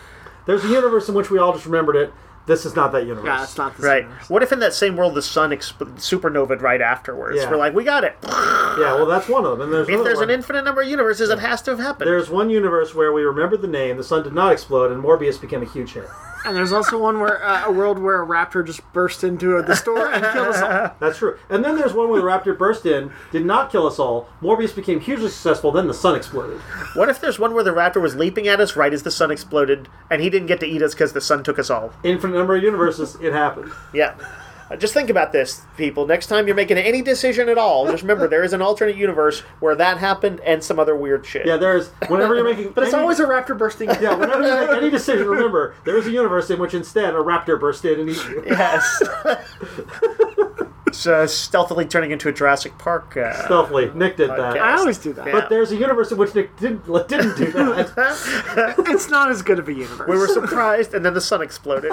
[SPEAKER 1] There's a universe in which we all just remembered it. This is not that universe.
[SPEAKER 3] Yeah, it's not the
[SPEAKER 2] Right.
[SPEAKER 3] universe.
[SPEAKER 2] What if in that same world the sun exp- supernovaed right afterwards?
[SPEAKER 1] Yeah.
[SPEAKER 2] We're like, we got it.
[SPEAKER 1] Yeah, well, that's one of them. And there's
[SPEAKER 2] If
[SPEAKER 1] another
[SPEAKER 2] there's
[SPEAKER 1] one.
[SPEAKER 2] an infinite number of universes, it has to have happened.
[SPEAKER 1] There's one universe where we remembered the name, the sun did not explode, and Morbius became a huge hit.
[SPEAKER 3] And there's also one where uh, a world where a raptor just burst into the store and killed us all.
[SPEAKER 1] That's true. And then there's one where the raptor burst in, did not kill us all. Morbius became hugely successful, then the sun exploded.
[SPEAKER 2] What if there's one where the raptor was leaping at us right as the sun exploded, and he didn't get to eat us because the sun took us all?
[SPEAKER 1] Infinite number of universes, it happened.
[SPEAKER 2] Yeah. Uh, just think about this, people. Next time you're making any decision at all, just remember there is an alternate universe where that happened and some other weird shit.
[SPEAKER 1] Yeah, there's, whenever you're making...
[SPEAKER 3] But it's
[SPEAKER 1] any-
[SPEAKER 3] always a raptor bursting.
[SPEAKER 1] Yeah, whenever you make any decision, remember, there is a universe in which instead a raptor burst in and eat you.
[SPEAKER 2] Yes. It's uh, stealthily turning into a Jurassic Park. Uh,
[SPEAKER 1] Stealthily. Nick did that.
[SPEAKER 2] Okay.
[SPEAKER 3] I always do that.
[SPEAKER 2] Yeah.
[SPEAKER 1] But there's a universe in which Nick didn't, didn't do that.
[SPEAKER 3] It's not as good of a universe.
[SPEAKER 2] we were surprised, and then the sun exploded.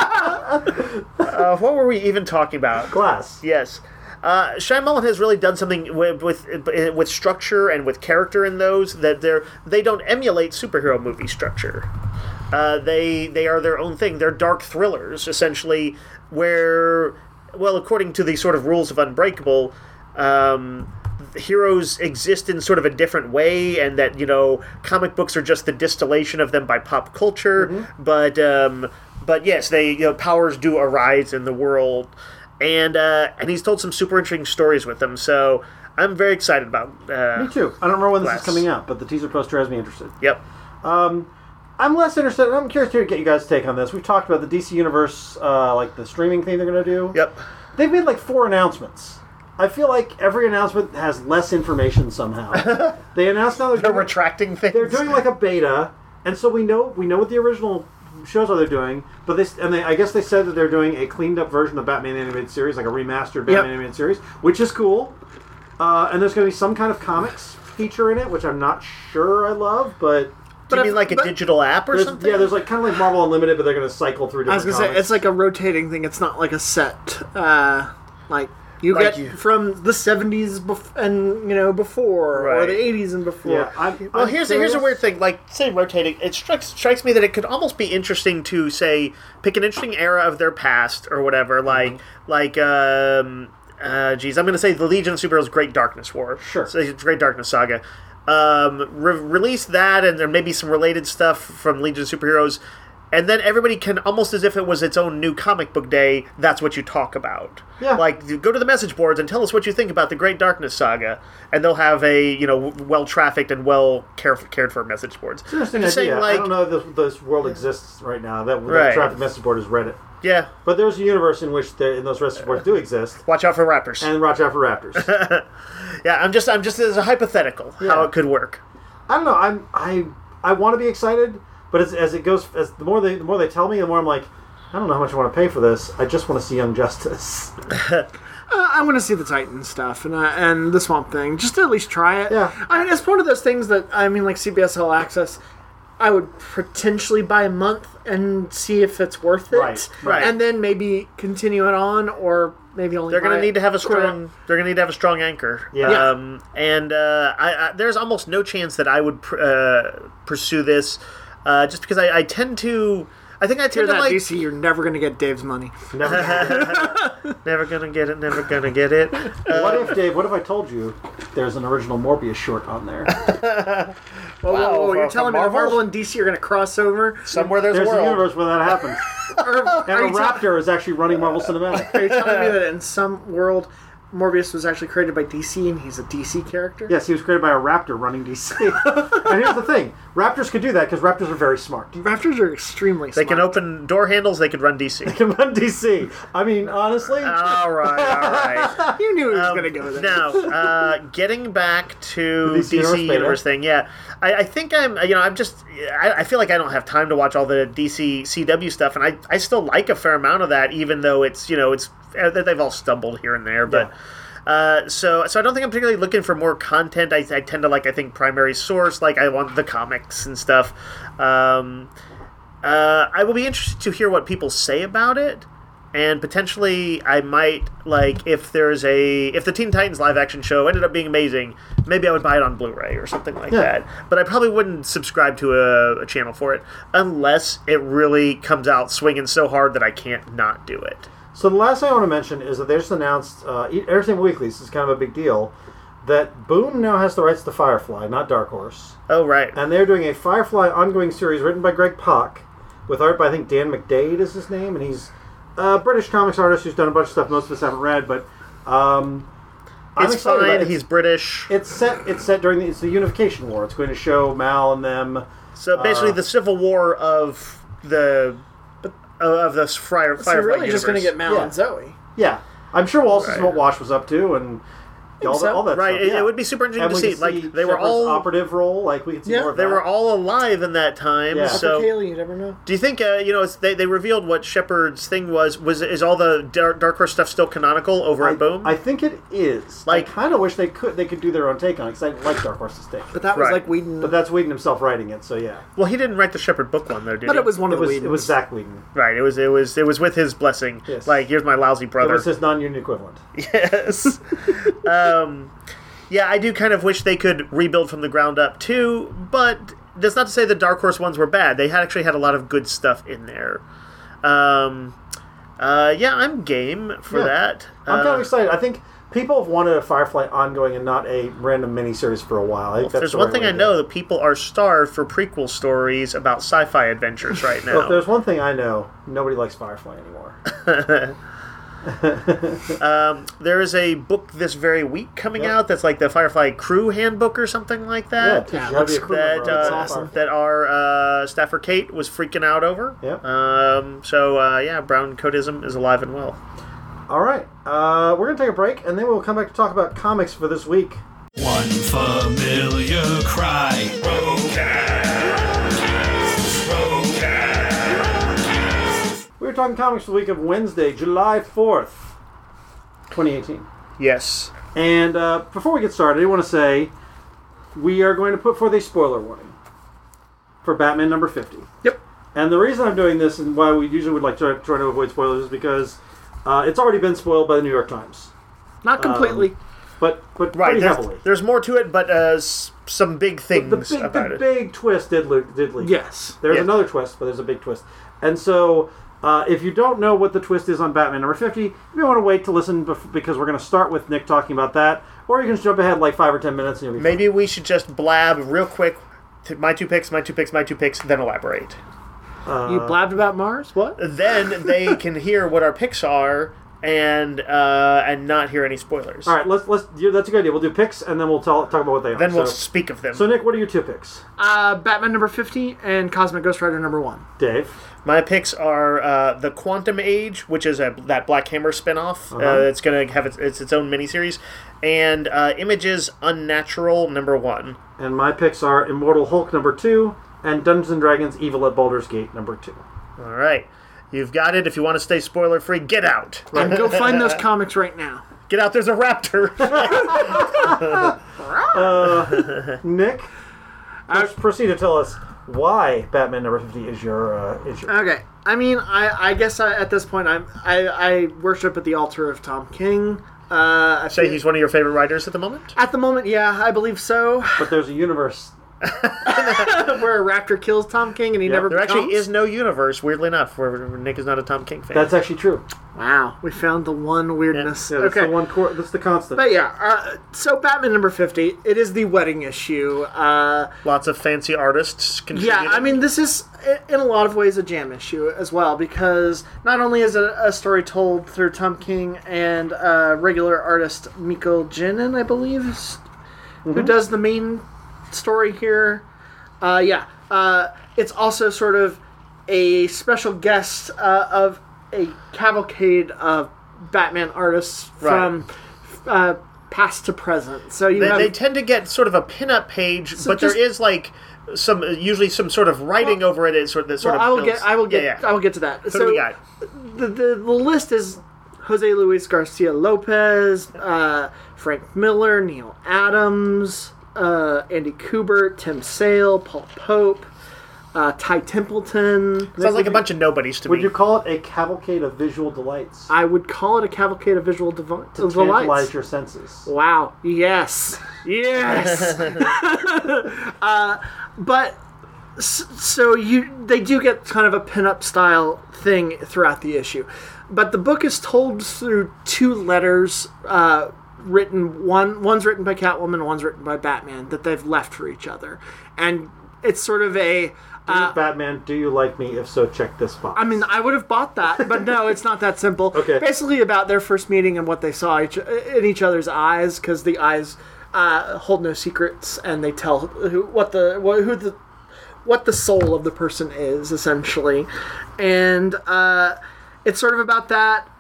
[SPEAKER 2] uh, what were we even talking about?
[SPEAKER 1] Glass.
[SPEAKER 2] Yes. Uh, Shyamalan has really done something with, with with structure and with character in those that they're they don't emulate superhero movie structure. Uh, they they are their own thing. They're dark thrillers essentially, where well, according to the sort of rules of Unbreakable, um, heroes exist in sort of a different way, and that you know comic books are just the distillation of them by pop culture.
[SPEAKER 1] Mm-hmm.
[SPEAKER 2] But um, but yes, they you know powers do arise in the world. And uh, and he's told some super interesting stories with them, so I'm very excited about. Uh,
[SPEAKER 1] Me too. I don't remember when this
[SPEAKER 2] Glass.
[SPEAKER 1] is coming out, but the teaser poster has me interested.
[SPEAKER 2] Yep.
[SPEAKER 1] I'm less interested. I'm curious to get you guys' take on this. We've talked about the D C Universe, uh, like the streaming thing they're going to do.
[SPEAKER 2] Yep.
[SPEAKER 1] They've made like four announcements. I feel like every announcement has less information somehow. They announced now they're,
[SPEAKER 2] They're
[SPEAKER 1] doing,
[SPEAKER 2] retracting things.
[SPEAKER 1] they're doing like a beta, and so we know we know what the original shows are they're doing, but they and they I guess they said that they're doing a cleaned up version of Batman animated series, like a remastered Batman
[SPEAKER 3] Yep.
[SPEAKER 1] animated series, which is cool. Uh, and there's going to be some kind of comics feature in it, which I'm not sure I love, but
[SPEAKER 2] Do you
[SPEAKER 3] But
[SPEAKER 2] mean
[SPEAKER 3] if-
[SPEAKER 2] like a
[SPEAKER 3] but-
[SPEAKER 2] digital app or
[SPEAKER 1] there's,
[SPEAKER 2] something?
[SPEAKER 1] yeah, there's like kind of like Marvel Unlimited, but they're going to cycle through
[SPEAKER 3] I was
[SPEAKER 1] different
[SPEAKER 3] gonna say
[SPEAKER 1] comics.
[SPEAKER 3] it's like a rotating thing. It's not like a set. Uh, like you
[SPEAKER 2] Like
[SPEAKER 3] get
[SPEAKER 2] you-
[SPEAKER 3] from the seventies bef- and you know before, or
[SPEAKER 2] Right.
[SPEAKER 3] the eighties and before.
[SPEAKER 1] yeah, I'm,
[SPEAKER 2] Well,
[SPEAKER 1] I'm
[SPEAKER 2] here's a, here's a
[SPEAKER 1] curious.
[SPEAKER 2] weird thing. Like, say rotating, it strikes strikes me that it could almost be interesting to say pick an interesting era of their past or whatever. Like
[SPEAKER 1] Mm-hmm.
[SPEAKER 2] like um, uh, geez, I'm going to say the Legion of Superheroes Great Darkness War.
[SPEAKER 1] Sure.
[SPEAKER 2] So it's Great Darkness Saga. Um, re- release that, and there may be some related stuff from Legion of Superheroes. And then everybody can, almost as if it was its own new comic book day, that's what you talk about.
[SPEAKER 1] Yeah.
[SPEAKER 2] Like, you go to the message boards and tell us what you think about the Great Darkness Saga. And they'll have a, you know, well-trafficked and well care- cared for message boards.
[SPEAKER 1] It's an interesting
[SPEAKER 2] Just
[SPEAKER 1] idea.
[SPEAKER 2] saying, like,
[SPEAKER 1] I don't know if this, this world exists right now. That, that
[SPEAKER 2] Right.
[SPEAKER 1] traffic message board is Reddit.
[SPEAKER 2] Yeah,
[SPEAKER 1] But there's a universe in which there, in those message boards do exist,
[SPEAKER 2] watch out for rappers.
[SPEAKER 1] and watch out for raptors.
[SPEAKER 2] Yeah, I'm just, I'm just as a hypothetical how
[SPEAKER 1] Yeah.
[SPEAKER 2] it could work.
[SPEAKER 1] I don't know. I'm I I want to be excited, but as, as it goes, as the more they the more they tell me, the more I'm like, I don't know how much I want to pay for this. I just want to see Young Justice.
[SPEAKER 3] Uh, I want to see the Titan stuff and uh, and the Swamp Thing, just to at least try it.
[SPEAKER 1] Yeah.
[SPEAKER 3] I mean, it's one of those things that I mean, like C B S All Access, I would potentially buy a month and see if it's worth it,
[SPEAKER 1] Right,
[SPEAKER 2] right.
[SPEAKER 3] and then maybe continue it on, or maybe only.
[SPEAKER 2] They're going
[SPEAKER 3] buy
[SPEAKER 2] to need to have a
[SPEAKER 3] it for-
[SPEAKER 2] strong. They're going to need to have a strong anchor.
[SPEAKER 1] Yeah.
[SPEAKER 2] Um, and uh, I, I, there's almost no chance that I would pr- uh, pursue this, uh, just because I, I tend to. I think I
[SPEAKER 3] Hear
[SPEAKER 2] tend to
[SPEAKER 3] that,
[SPEAKER 2] like.
[SPEAKER 3] D C? You're never going to get Dave's money.
[SPEAKER 1] Never.
[SPEAKER 2] Never gonna get it. Never gonna get it.
[SPEAKER 1] What if, Dave? What if I told you there's an original Morbius short on there?
[SPEAKER 3] Whoa,
[SPEAKER 2] Wow,
[SPEAKER 3] whoa, whoa, you're
[SPEAKER 2] for-
[SPEAKER 3] telling
[SPEAKER 2] for
[SPEAKER 3] me that
[SPEAKER 2] Marvel?
[SPEAKER 3] Marvel and D C are going to cross over?
[SPEAKER 2] Somewhere there's,
[SPEAKER 1] There's
[SPEAKER 2] a
[SPEAKER 1] a
[SPEAKER 2] world.
[SPEAKER 1] universe where that happens,
[SPEAKER 3] Or,
[SPEAKER 1] and
[SPEAKER 3] are
[SPEAKER 1] a
[SPEAKER 3] you tell-
[SPEAKER 1] raptor is actually running Marvel Cinematic.
[SPEAKER 3] Are you telling me that in some world, Morbius was actually created by D C and he's a D C character?
[SPEAKER 1] Yes, he was created by a raptor running D C. And here's the thing: raptors can do that because raptors are very smart.
[SPEAKER 3] Raptors are extremely
[SPEAKER 2] They
[SPEAKER 3] smart.
[SPEAKER 2] can open door handles. They could run D C.
[SPEAKER 1] They can run D C. I mean, honestly,
[SPEAKER 2] all right, all right.
[SPEAKER 3] You knew he was
[SPEAKER 2] Um,
[SPEAKER 3] going to go there.
[SPEAKER 2] Now, uh, getting back to
[SPEAKER 1] The
[SPEAKER 2] D C,
[SPEAKER 1] D C Universe
[SPEAKER 2] Universe,
[SPEAKER 1] beta.
[SPEAKER 2] thing, yeah, I, I think I'm, you know, I'm just, I, I feel like I don't have time to watch all the D C C W stuff, and I, I still like a fair amount of that, even though it's, you know, it's that they've all stumbled here and there, but. Uh, so, so I don't think I'm particularly looking for more content. I, I tend to like, I think, primary source. Like, I want the comics and stuff. Um, uh, I will be interested to hear what people say about it. and potentially I might, like, if there's a if the Teen Titans live action show ended up being amazing, maybe I would buy it on Blu-ray or something like
[SPEAKER 1] Yeah.
[SPEAKER 2] that. But I probably wouldn't subscribe to a, a channel for it unless it really comes out swinging so hard that I can't not do it.
[SPEAKER 1] So the last thing I want to mention is that they just announced, uh, Entertainment Weekly, this is kind of a big deal, that Boom now has the rights to Firefly, not Dark Horse.
[SPEAKER 2] Oh, right.
[SPEAKER 1] And they're doing a Firefly ongoing series written by Greg Pak, with art by, I think, Dan McDade is his name, and he's a British comics artist who's done a bunch of stuff most of us haven't read, but um, I'm
[SPEAKER 2] It's
[SPEAKER 1] excited about
[SPEAKER 2] fine.
[SPEAKER 1] it.
[SPEAKER 2] He's British.
[SPEAKER 1] It's set. It's set during the, it's the Unification War. It's going to show Mal and them.
[SPEAKER 2] So basically,
[SPEAKER 1] uh,
[SPEAKER 2] the civil war of the of the Fire,
[SPEAKER 3] So
[SPEAKER 2] Firefly
[SPEAKER 3] you're really
[SPEAKER 2] universe.
[SPEAKER 3] just going to get Mal
[SPEAKER 1] Yeah.
[SPEAKER 3] and Zoe.
[SPEAKER 1] Yeah, I'm sure we'll also see
[SPEAKER 2] Right.
[SPEAKER 1] what Wash was up to and all that,
[SPEAKER 3] so.
[SPEAKER 1] all that
[SPEAKER 2] Right,
[SPEAKER 1] stuff.
[SPEAKER 2] it-
[SPEAKER 1] yeah.
[SPEAKER 2] it would be super interesting
[SPEAKER 1] And
[SPEAKER 2] to
[SPEAKER 1] we
[SPEAKER 2] see.
[SPEAKER 1] could
[SPEAKER 2] Like, they were
[SPEAKER 1] Shepard's
[SPEAKER 2] all-
[SPEAKER 1] operative role. Like we could see
[SPEAKER 3] Yeah,
[SPEAKER 1] more of
[SPEAKER 2] They
[SPEAKER 1] that.
[SPEAKER 2] were all alive in that time.
[SPEAKER 1] Yeah.
[SPEAKER 2] So,
[SPEAKER 3] For Kaylee, you never know.
[SPEAKER 2] do you think uh, you know? It's, they they revealed what Shepard's thing was. Was is all the Dark, Dark Horse stuff still canonical over
[SPEAKER 1] I,
[SPEAKER 2] at Boom?
[SPEAKER 1] I think it is.
[SPEAKER 2] Like-
[SPEAKER 1] I kind of wish they could they could do their own take on it because I didn't like Dark Horse's take.
[SPEAKER 3] But that was
[SPEAKER 2] Right.
[SPEAKER 3] like Whedon.
[SPEAKER 1] But that's Whedon himself writing it, so yeah.
[SPEAKER 2] well, he didn't write the Shepard book one though, did
[SPEAKER 3] But
[SPEAKER 2] he?
[SPEAKER 3] it was one
[SPEAKER 1] It
[SPEAKER 3] of the
[SPEAKER 1] was
[SPEAKER 3] Whedons.
[SPEAKER 1] it was Zach Whedon.
[SPEAKER 2] right. It was it was it was with his blessing.
[SPEAKER 1] Yes.
[SPEAKER 2] Like, here's my lousy
[SPEAKER 1] It
[SPEAKER 2] brother.
[SPEAKER 1] was his non-union equivalent.
[SPEAKER 2] Yes. um, yeah, I do kind of wish they could rebuild from the ground up too, but that's not to say the Dark Horse ones were bad. They had actually had a lot of good stuff in there. Um, uh, yeah, I'm game for
[SPEAKER 1] Yeah.
[SPEAKER 2] that.
[SPEAKER 1] I'm kind
[SPEAKER 2] Uh,
[SPEAKER 1] of excited. I think people have wanted a Firefly ongoing and not a random miniseries for a while. I think
[SPEAKER 2] if
[SPEAKER 1] that's
[SPEAKER 2] there's
[SPEAKER 1] the
[SPEAKER 2] one
[SPEAKER 1] right
[SPEAKER 2] thing
[SPEAKER 1] way
[SPEAKER 2] I
[SPEAKER 1] to
[SPEAKER 2] know,
[SPEAKER 1] do
[SPEAKER 2] that people are starved for prequel stories about sci-fi adventures right
[SPEAKER 1] it. Well, if
[SPEAKER 2] now.
[SPEAKER 1] there's one thing I know, nobody likes Firefly anymore.
[SPEAKER 2] um, there is a book this very week coming
[SPEAKER 1] Yeah.
[SPEAKER 2] out that's like the Firefly Crew Handbook or something like
[SPEAKER 1] yeah,
[SPEAKER 2] that.
[SPEAKER 1] it teaches
[SPEAKER 3] Yeah,
[SPEAKER 1] you how to be a
[SPEAKER 3] looks
[SPEAKER 1] crew
[SPEAKER 2] that
[SPEAKER 1] member on
[SPEAKER 2] uh,
[SPEAKER 1] Firefly.
[SPEAKER 2] that our uh, staffer Kate was freaking out over.
[SPEAKER 1] Yep.
[SPEAKER 2] Um, so uh, yeah, brown coatism is alive and well.
[SPEAKER 1] All right, uh, we're gonna take a break, and then we'll come back to talk about comics for this week.
[SPEAKER 4] One familiar cry.
[SPEAKER 1] We were talking comics for the week of Wednesday, July fourth, twenty eighteen.
[SPEAKER 2] Yes.
[SPEAKER 1] And uh, before we get started, I want to say we are going to put forth a spoiler warning for Batman number fifty.
[SPEAKER 3] Yep.
[SPEAKER 1] And the reason I'm doing this and why we usually would like to try to avoid spoilers is because uh, it's already been spoiled by the New York Times,
[SPEAKER 3] Not completely.
[SPEAKER 1] but but
[SPEAKER 2] Right.
[SPEAKER 1] pretty
[SPEAKER 2] There's,
[SPEAKER 1] heavily.
[SPEAKER 2] there's more to it, but uh, s- some big things
[SPEAKER 1] The big,
[SPEAKER 2] about
[SPEAKER 1] the
[SPEAKER 2] it.
[SPEAKER 1] big twist did lo- did leak.
[SPEAKER 3] Yes.
[SPEAKER 1] There's
[SPEAKER 2] Yeah.
[SPEAKER 1] another twist, but there's a big twist. And so, uh, if you don't know what the twist is on Batman number fifty, you may want to wait to listen bef- because we're going to start with Nick talking about that, or you can just jump ahead like five or ten minutes and you'll be fine.
[SPEAKER 2] Maybe we should just blab real quick. t- My two picks, my two picks, my two picks, then elaborate.
[SPEAKER 3] You blabbed about Mars? What?
[SPEAKER 2] Then they can hear what our picks are and uh, and not hear any spoilers.
[SPEAKER 1] All right, let's let's. Yeah, that's a good idea. We'll do picks and then we'll tell, talk about what they are.
[SPEAKER 2] Then we'll
[SPEAKER 1] so,
[SPEAKER 2] speak of them.
[SPEAKER 1] so Nick, what are your two picks?
[SPEAKER 3] Uh, Batman number fifty and Cosmic Ghost Rider number one.
[SPEAKER 1] Dave.
[SPEAKER 2] My picks are uh, the Quantum Age, which is a that Black Hammer spinoff.
[SPEAKER 1] Uh-huh.
[SPEAKER 2] Uh, it's going to have its, it's its own miniseries, and uh, Images Unnatural number one.
[SPEAKER 1] And my picks are Immortal Hulk number two and Dungeons and Dragons Evil at Baldur's Gate number two.
[SPEAKER 2] All right, you've got it. If you want to stay spoiler free, get out.
[SPEAKER 3] And go find those comics right now.
[SPEAKER 2] Get out. There's a raptor.
[SPEAKER 1] Nick, let's proceed to tell us why Batman number fifty is your uh, is your.
[SPEAKER 3] Okay. I mean, I, I guess I, at this point I'm I, I worship at the altar of Tom King. Uh, I
[SPEAKER 2] Say
[SPEAKER 3] feel-
[SPEAKER 2] he's one of your favorite writers at the moment.
[SPEAKER 3] at the moment, yeah, I believe so.
[SPEAKER 1] But there's a universe.
[SPEAKER 3] Where a raptor kills Tom King and he
[SPEAKER 1] Yeah,
[SPEAKER 3] never
[SPEAKER 2] There
[SPEAKER 3] becomes.
[SPEAKER 2] actually is no universe, weirdly enough, where Nick is not a Tom King fan.
[SPEAKER 1] That's actually true.
[SPEAKER 3] Wow, we found the one weirdness.
[SPEAKER 1] Yeah, that's
[SPEAKER 3] okay.
[SPEAKER 1] the one. Cor- that's the constant.
[SPEAKER 3] But yeah, uh, so Batman number fifty, it is the wedding issue. Uh,
[SPEAKER 2] Lots of fancy artists contributing.
[SPEAKER 3] yeah, I mean, this is i- in a lot of ways a jam issue as well, because not only is it a story told through Tom King and uh, regular artist Miko Jinin, I believe, is- who does the main story here. Uh, yeah, uh, it's also sort of a special guest uh, of a cavalcade of Batman artists from uh, past to present. So you
[SPEAKER 2] They,
[SPEAKER 3] have
[SPEAKER 2] they tend to get sort of a pinup page, but
[SPEAKER 3] just-
[SPEAKER 2] there is like some usually some sort of writing
[SPEAKER 3] Well-
[SPEAKER 2] over it. It sort of that sort
[SPEAKER 3] well,
[SPEAKER 2] of
[SPEAKER 3] I will
[SPEAKER 2] builds-
[SPEAKER 3] get. I will get.
[SPEAKER 2] Yeah, yeah.
[SPEAKER 3] I will get to that.
[SPEAKER 2] So,
[SPEAKER 3] So,
[SPEAKER 2] what do we got?
[SPEAKER 3] The, the the list is Jose Luis Garcia Lopez, uh, Frank Miller, Neil Adams, uh, Andy Kubert, Tim Sale, Paul Pope, uh, Ty Templeton.
[SPEAKER 2] Sounds like a bunch of nobodies to
[SPEAKER 1] Would
[SPEAKER 2] me.
[SPEAKER 1] you call it a cavalcade of visual delights?
[SPEAKER 3] I would call it a cavalcade of visual devi-
[SPEAKER 1] to
[SPEAKER 3] of
[SPEAKER 1] tantalize
[SPEAKER 3] delights.
[SPEAKER 1] your senses.
[SPEAKER 3] Wow. Yes. Yes. uh, but s- so you they do get kind of a pinup style thing throughout the issue, but the book is told through two letters. Uh, written one one's written by Catwoman, one's written by Batman that they've left for each other, and it's sort of a.
[SPEAKER 1] Dear Batman, do you like me? If so, check this box.
[SPEAKER 3] I mean, I would have bought that, but no, it's not that simple.
[SPEAKER 1] Okay.
[SPEAKER 3] Basically, about their first meeting and what they saw each, in each other's eyes, because the eyes uh, hold no secrets, and they tell who what the what, who the what the soul of the person is, essentially, and uh, it's sort of about that,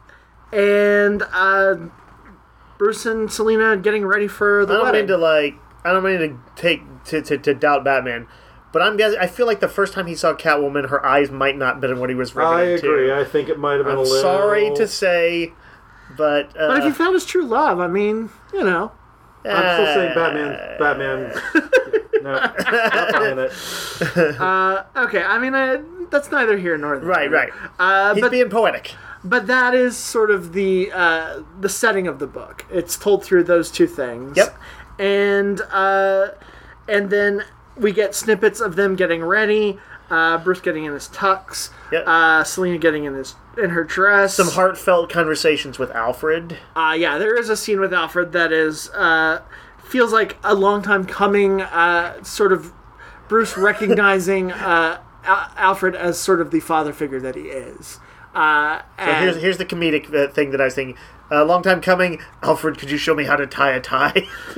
[SPEAKER 3] and uh, Bruce and Selina getting ready for the
[SPEAKER 2] I don't
[SPEAKER 3] wedding.
[SPEAKER 2] mean to like. I don't mean to take to, to, to doubt Batman, but I'm guessing. I feel like the first time he saw Catwoman, her eyes might not have been what he was
[SPEAKER 1] I
[SPEAKER 2] riveted to.
[SPEAKER 1] agree. I think it might have been
[SPEAKER 2] I'm
[SPEAKER 1] a little...
[SPEAKER 2] sorry to say, but uh,
[SPEAKER 3] but if you found his true love, I mean, you know.
[SPEAKER 1] I'm still saying Batman. Batman. No, not buying it.
[SPEAKER 3] Uh, okay, I mean, I, that's neither here nor there.
[SPEAKER 2] right, right.
[SPEAKER 3] Uh,
[SPEAKER 2] He's
[SPEAKER 3] but
[SPEAKER 2] being poetic.
[SPEAKER 3] but that is sort of the uh, the setting of the book. It's told through those two things.
[SPEAKER 2] Yep.
[SPEAKER 3] And uh, and then we get snippets of them getting ready. Uh, Bruce getting in his tux.
[SPEAKER 2] Yep.
[SPEAKER 3] Uh, Selina getting in his in her dress.
[SPEAKER 2] Some heartfelt conversations with Alfred.
[SPEAKER 3] Uh, yeah, there is a scene with Alfred that is uh, feels like a long time coming. Uh, sort of Bruce recognizing uh, Al- Alfred as sort of the father figure that he is. Uh,
[SPEAKER 2] So
[SPEAKER 3] and
[SPEAKER 2] here's here's the comedic uh, thing that I was thinking. A uh, long time coming, Alfred. Could you show me how to tie a tie?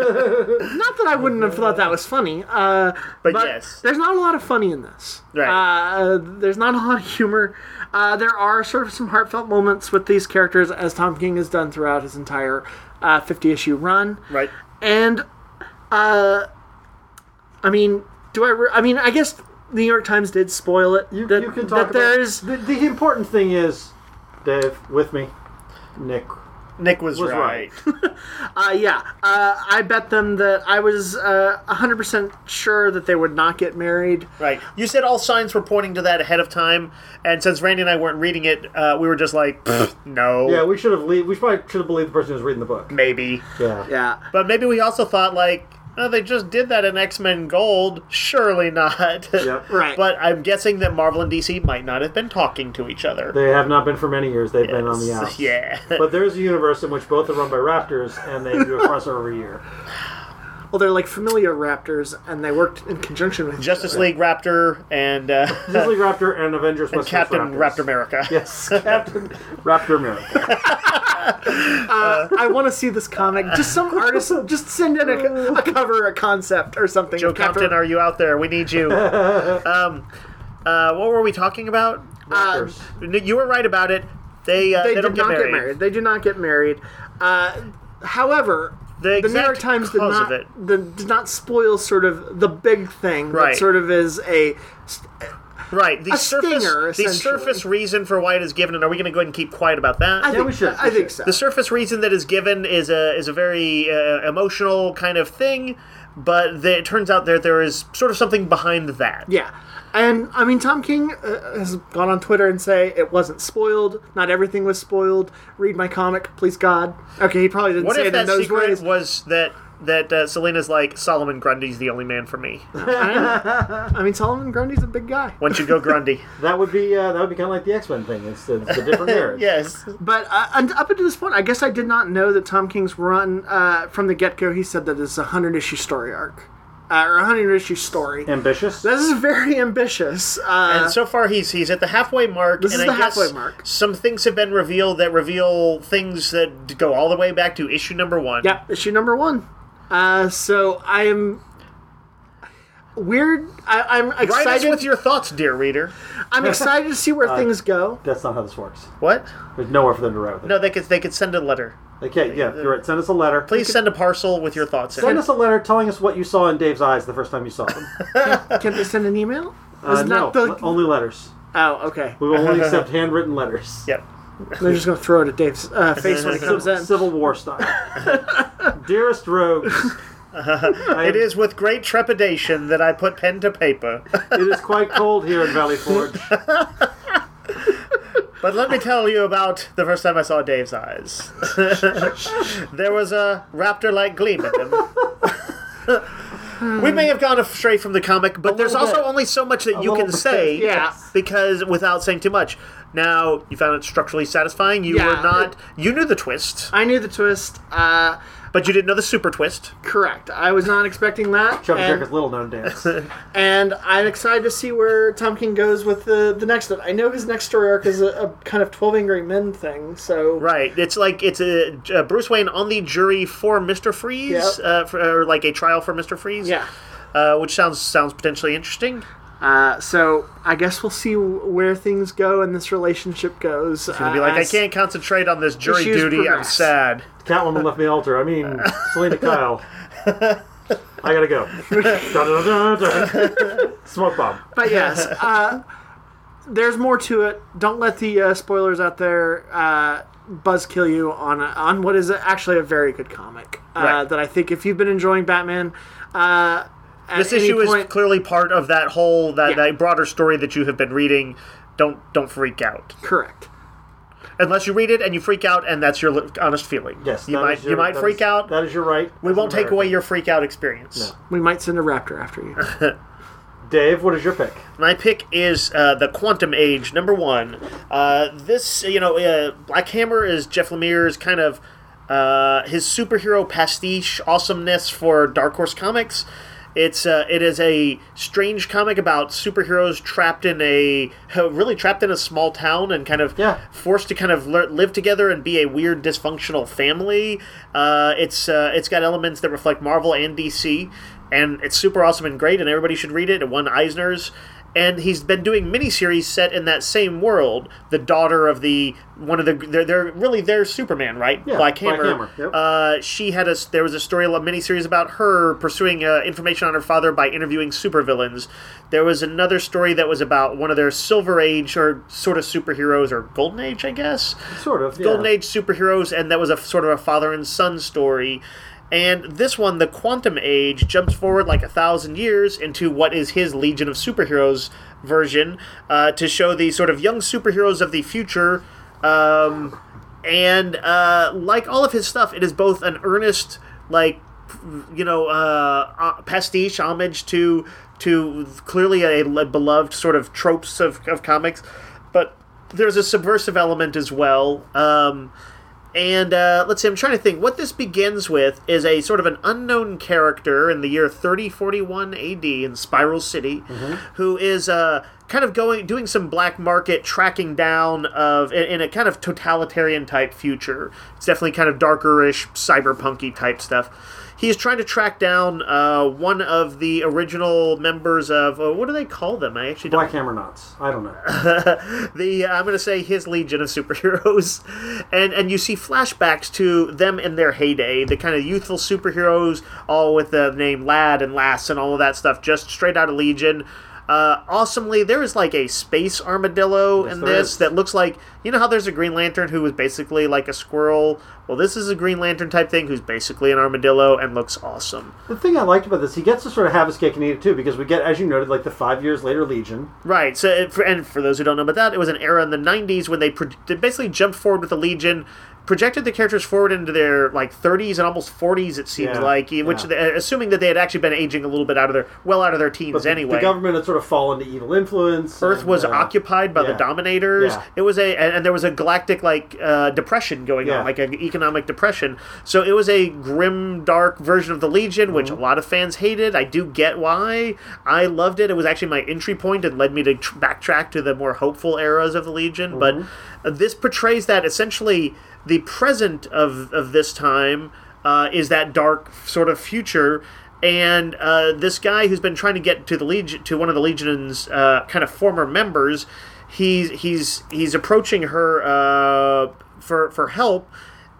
[SPEAKER 3] not that I wouldn't have thought that was funny, uh,
[SPEAKER 2] But yes.
[SPEAKER 3] there's not a lot of funny in this.
[SPEAKER 2] Right.
[SPEAKER 3] Uh, there's not a lot of humor. Uh, there are sort of some heartfelt moments with these characters, as Tom King has done throughout his entire uh, fifty-issue run.
[SPEAKER 2] Right.
[SPEAKER 3] And, uh, I mean, do I? Re- I mean, I guess the New York Times did spoil it.
[SPEAKER 1] You,
[SPEAKER 3] that,
[SPEAKER 1] you can
[SPEAKER 3] that
[SPEAKER 1] talk about...
[SPEAKER 3] there's
[SPEAKER 1] The, the important thing is, Dave, with me, Nick
[SPEAKER 2] Nick was,
[SPEAKER 1] was
[SPEAKER 2] right.
[SPEAKER 1] right.
[SPEAKER 3] Uh, yeah, uh, I bet them that I was uh, one hundred percent sure that they would not get married.
[SPEAKER 2] Right. You said all signs were pointing to that ahead of time, and since Randy and I weren't reading it, uh, we were just like, "Pfft, no,
[SPEAKER 1] Yeah, we should have... Le- we probably should have believed the person who was reading the book.
[SPEAKER 2] maybe.
[SPEAKER 1] Yeah.
[SPEAKER 3] Yeah.
[SPEAKER 2] But maybe we also thought, like, oh, they just did that in X-Men Gold. Surely not.
[SPEAKER 1] Yep.
[SPEAKER 3] Right.
[SPEAKER 2] But I'm guessing that Marvel and D C might not have been talking to each other.
[SPEAKER 1] They have not been for many years. They've been on the
[SPEAKER 2] Yes.
[SPEAKER 1] outs.
[SPEAKER 2] Yeah.
[SPEAKER 1] But there's a universe in which both are run by Raptors, and they do a crossover every year.
[SPEAKER 3] Well, they're like familiar raptors, and they worked in conjunction with
[SPEAKER 2] Justice League Raptor and, uh,
[SPEAKER 1] Justice League Raptor and Avengers
[SPEAKER 2] and
[SPEAKER 1] West Coast
[SPEAKER 2] Captain
[SPEAKER 1] Raptors.
[SPEAKER 2] Raptor America.
[SPEAKER 1] Yes, Captain Raptor America.
[SPEAKER 3] Uh, I want to see this comic. Just some artist, just send in a, a cover, a concept, or something.
[SPEAKER 2] Joe
[SPEAKER 3] Captain-
[SPEAKER 2] Compton, are you out there? We need you. um, uh, what were we talking about?
[SPEAKER 1] Raptors.
[SPEAKER 2] You were right about it. They uh,
[SPEAKER 3] They,
[SPEAKER 2] they,
[SPEAKER 3] did
[SPEAKER 2] don't get
[SPEAKER 3] not
[SPEAKER 2] married.
[SPEAKER 3] get married. They do not get married. Uh, however,
[SPEAKER 2] The
[SPEAKER 3] the New York
[SPEAKER 2] exact
[SPEAKER 3] Times did
[SPEAKER 2] cause
[SPEAKER 3] not
[SPEAKER 2] of it.
[SPEAKER 3] the, did not spoil sort of the big thing
[SPEAKER 2] Right.
[SPEAKER 3] that sort of is a.
[SPEAKER 2] Right. The
[SPEAKER 3] A
[SPEAKER 2] surface,
[SPEAKER 3] stinger,
[SPEAKER 2] the
[SPEAKER 3] essentially.
[SPEAKER 2] surface reason for why it is given, and are we going to go ahead and keep quiet about that?
[SPEAKER 3] I
[SPEAKER 1] Yeah,
[SPEAKER 3] think,
[SPEAKER 1] we should,
[SPEAKER 3] I
[SPEAKER 1] we
[SPEAKER 3] think
[SPEAKER 1] should.
[SPEAKER 3] so.
[SPEAKER 2] The surface reason that is given is a is a very uh, emotional kind of thing, but the, it turns out that there is sort of something behind that.
[SPEAKER 3] Yeah. And, I mean, Tom King uh, has gone on Twitter and say it wasn't spoiled. Not everything was spoiled. Read my comic, please God. Okay, he probably didn't
[SPEAKER 2] What
[SPEAKER 3] say
[SPEAKER 2] if
[SPEAKER 3] it in
[SPEAKER 2] that
[SPEAKER 3] those
[SPEAKER 2] secret
[SPEAKER 3] ways.
[SPEAKER 2] was that that uh, Selena's like, Solomon Grundy's the only man for me?
[SPEAKER 3] I mean, Solomon Grundy's a big guy.
[SPEAKER 2] Once you go Grundy.
[SPEAKER 1] That would be uh, that would be kind of like the X-Men thing. It's the, it's the different marriage.
[SPEAKER 2] Yes.
[SPEAKER 3] But uh, and up until this point, I guess I did not know that Tom King's run, uh, from the get-go, he said that it's a hundred-issue story arc. Uh, or a hundred-issue story.
[SPEAKER 1] Ambitious.
[SPEAKER 3] This is very ambitious. Uh,
[SPEAKER 2] And so far, he's he's at the halfway mark.
[SPEAKER 3] This
[SPEAKER 2] and
[SPEAKER 3] is
[SPEAKER 2] I
[SPEAKER 3] the
[SPEAKER 2] guess
[SPEAKER 3] halfway mark.
[SPEAKER 2] Some things have been revealed that reveal things that go all the way back to issue number one.
[SPEAKER 3] yeah, issue number one. Uh, so I am weird. I, I'm
[SPEAKER 2] Write us
[SPEAKER 3] excited.
[SPEAKER 2] with your thoughts, dear reader.
[SPEAKER 3] I'm excited to see where things go.
[SPEAKER 1] That's not how this works.
[SPEAKER 2] What?
[SPEAKER 1] There's nowhere for them to write with it.
[SPEAKER 2] No, they could they could send a letter.
[SPEAKER 1] Okay, yeah, you're right. Send us a letter.
[SPEAKER 2] Please send a parcel with your thoughts in
[SPEAKER 1] Send
[SPEAKER 2] it.
[SPEAKER 1] us a letter telling us what you saw in Dave's eyes the first time you saw them.
[SPEAKER 3] Can't they send an email?
[SPEAKER 1] Uh,
[SPEAKER 3] Isn't
[SPEAKER 1] no,
[SPEAKER 3] that the-
[SPEAKER 1] le- only letters.
[SPEAKER 3] Oh, okay.
[SPEAKER 1] We will only accept handwritten letters.
[SPEAKER 2] Yep.
[SPEAKER 3] They're just gonna throw it at Dave's uh, face when he comes in.
[SPEAKER 1] Civil War style. Dearest Rogues, I
[SPEAKER 2] It
[SPEAKER 1] am-
[SPEAKER 2] is with great trepidation that I put pen to paper.
[SPEAKER 1] It is quite cold here in Valley Forge.
[SPEAKER 2] But let me tell you about the first time I saw Dave's eyes. There was a raptor-like gleam in them. We may have gone astray from the comic, but there's
[SPEAKER 1] little
[SPEAKER 2] also
[SPEAKER 1] bit.
[SPEAKER 2] only so much that
[SPEAKER 1] A
[SPEAKER 2] you
[SPEAKER 1] little
[SPEAKER 2] can
[SPEAKER 1] bit,
[SPEAKER 2] say,
[SPEAKER 3] yes.
[SPEAKER 2] because without saying too much. Now, you found it structurally satisfying. You
[SPEAKER 3] Yeah.
[SPEAKER 2] were not. You knew the twist,
[SPEAKER 3] I knew the twist. Uh,
[SPEAKER 2] but you didn't know the super twist.
[SPEAKER 3] correct. I was not expecting that.
[SPEAKER 1] Chubby
[SPEAKER 3] and,
[SPEAKER 1] Checker's little known dance.
[SPEAKER 3] and I'm excited to see where Tom King goes with the, the next one. I know his next story arc is a, a kind of twelve Angry Men thing, so...
[SPEAKER 2] Right. It's like it's a, uh Bruce Wayne on the jury for Mister Freeze,
[SPEAKER 3] Yep.
[SPEAKER 2] uh, for, or like a trial for Mister Freeze.
[SPEAKER 3] Yeah.
[SPEAKER 2] Uh, which sounds sounds potentially interesting.
[SPEAKER 3] Uh, so I guess we'll see where things go and this relationship goes. It's
[SPEAKER 2] Gonna be like, I can't concentrate on this jury
[SPEAKER 3] issues
[SPEAKER 2] duty. I'm
[SPEAKER 3] progress.
[SPEAKER 2] sad.
[SPEAKER 1] Catwoman left me altar. I mean, Selena Kyle. I gotta go. Dun-dun-dun-dun-dun. Smoke bomb.
[SPEAKER 3] But yes, uh, there's more to it. Don't let the uh, spoilers out there uh, buzzkill you on on what is actually a very good comic. Uh,
[SPEAKER 2] Right.
[SPEAKER 3] That I think if you've been enjoying Batman, uh, at
[SPEAKER 2] This
[SPEAKER 3] any
[SPEAKER 2] issue
[SPEAKER 3] point,
[SPEAKER 2] is clearly part of that whole that,
[SPEAKER 3] Yeah.
[SPEAKER 2] that broader story that you have been reading. Don't don't freak out
[SPEAKER 3] correct.
[SPEAKER 2] unless you read it and you freak out, and that's your li- honest feeling.
[SPEAKER 1] Yes,
[SPEAKER 2] you
[SPEAKER 1] that
[SPEAKER 2] might
[SPEAKER 1] is your-
[SPEAKER 2] you might
[SPEAKER 1] that
[SPEAKER 2] freak
[SPEAKER 1] is-
[SPEAKER 2] out.
[SPEAKER 1] That is your right.
[SPEAKER 2] We
[SPEAKER 1] as
[SPEAKER 2] won't
[SPEAKER 1] an
[SPEAKER 2] take away
[SPEAKER 1] American.
[SPEAKER 2] your freak out experience.
[SPEAKER 1] No.
[SPEAKER 3] We might send a raptor after you.
[SPEAKER 1] Dave, what is your pick?
[SPEAKER 2] My pick is uh, the Quantum Age number one. Uh, this, you know, uh, Black Hammer is Jeff Lemire's kind of uh, his superhero pastiche awesomeness for Dark Horse Comics. It's uh, it is a strange comic about superheroes trapped in a really trapped in a small town and kind of
[SPEAKER 1] Yeah.
[SPEAKER 2] forced to kind of le- live together and be a weird dysfunctional family. Uh, it's uh, it's got elements that reflect Marvel and D C, and it's super awesome and great, and everybody should read it. It won Eisner's. And he's been doing miniseries set in that same world. The daughter of the one of the they're, they're really their Superman, right?
[SPEAKER 1] Yeah,
[SPEAKER 2] Black
[SPEAKER 1] Black
[SPEAKER 2] Hammer.
[SPEAKER 1] Hammer, yep.
[SPEAKER 2] Uh, she had a there was a story a miniseries about her pursuing uh, information on her father by interviewing supervillains. There was another story that was about one of their Silver Age or sort of superheroes or Golden Age, I guess.
[SPEAKER 1] Sort of. Yeah.
[SPEAKER 2] Golden Age superheroes, and that was a sort of a father and son story. And this one, the Quantum Age, jumps forward like a thousand years into what is his Legion of Superheroes version uh, to show the sort of young superheroes of the future. Um, and uh, like all of his stuff, it is both an earnest, like, you know, uh, uh, pastiche, homage to to clearly a, a beloved sort of tropes of, of comics, but there's a subversive element as well. Um, And uh, let's see, I'm trying to think. What this begins with is a sort of an unknown character in the year thirty forty-one A D in Spiral City, who is uh, kind of going doing some black market tracking down of in, in a kind of totalitarian type future. It's definitely kind of darkerish, cyberpunky type stuff. He is trying to track down uh, one of the original members of uh, what do they call them? I actually don't
[SPEAKER 1] Black Hammer knots. I don't know.
[SPEAKER 2] the uh, I'm going to say his Legion of Superheroes, and and you see flashbacks to them in their heyday, the kind of youthful superheroes, all with the name Lad and Lass and all of that stuff, just straight out of Legion. Uh, awesomely, there is like a space armadillo
[SPEAKER 1] Yes,
[SPEAKER 2] in
[SPEAKER 1] there
[SPEAKER 2] this
[SPEAKER 1] is.
[SPEAKER 2] that looks like, you know how there's a Green Lantern who is basically like a squirrel? Well, this is a Green Lantern type thing who's basically an armadillo and looks awesome.
[SPEAKER 1] The thing I liked about this, he gets to sort of have his cake and eat it too, because we get, as you noted, like the five years later Legion.
[SPEAKER 2] Right. So, it- for, and for those who don't know about that, it was an era in the nineties when they, pro- they basically jumped forward with the Legion, projected the characters forward into their like thirties and almost forties. It seems
[SPEAKER 1] Yeah,
[SPEAKER 2] like, which
[SPEAKER 1] yeah.
[SPEAKER 2] assuming that they had actually been aging a little bit out of their well out of their teens
[SPEAKER 1] But the,
[SPEAKER 2] anyway.
[SPEAKER 1] the government had sort of fallen to evil influence.
[SPEAKER 2] Earth
[SPEAKER 1] and,
[SPEAKER 2] was
[SPEAKER 1] uh,
[SPEAKER 2] occupied by
[SPEAKER 1] yeah.
[SPEAKER 2] the Dominators.
[SPEAKER 1] Yeah.
[SPEAKER 2] It was a and, and there was a galactic like uh, depression going
[SPEAKER 1] Yeah.
[SPEAKER 2] on, like an economic depression. So it was a grim, dark version of the Legion, which
[SPEAKER 1] Mm-hmm.
[SPEAKER 2] a lot of fans hated. I do get why. I loved it. It was actually my entry point and led me to tr- backtrack to the more hopeful eras of the Legion.
[SPEAKER 1] Mm-hmm.
[SPEAKER 2] But uh, this portrays that essentially the present of of this time uh, is that dark sort of future. And uh, this guy who's been trying to get to the Legion, to one of the Legion's uh, kind of former members, he's he's he's approaching her uh, for for help,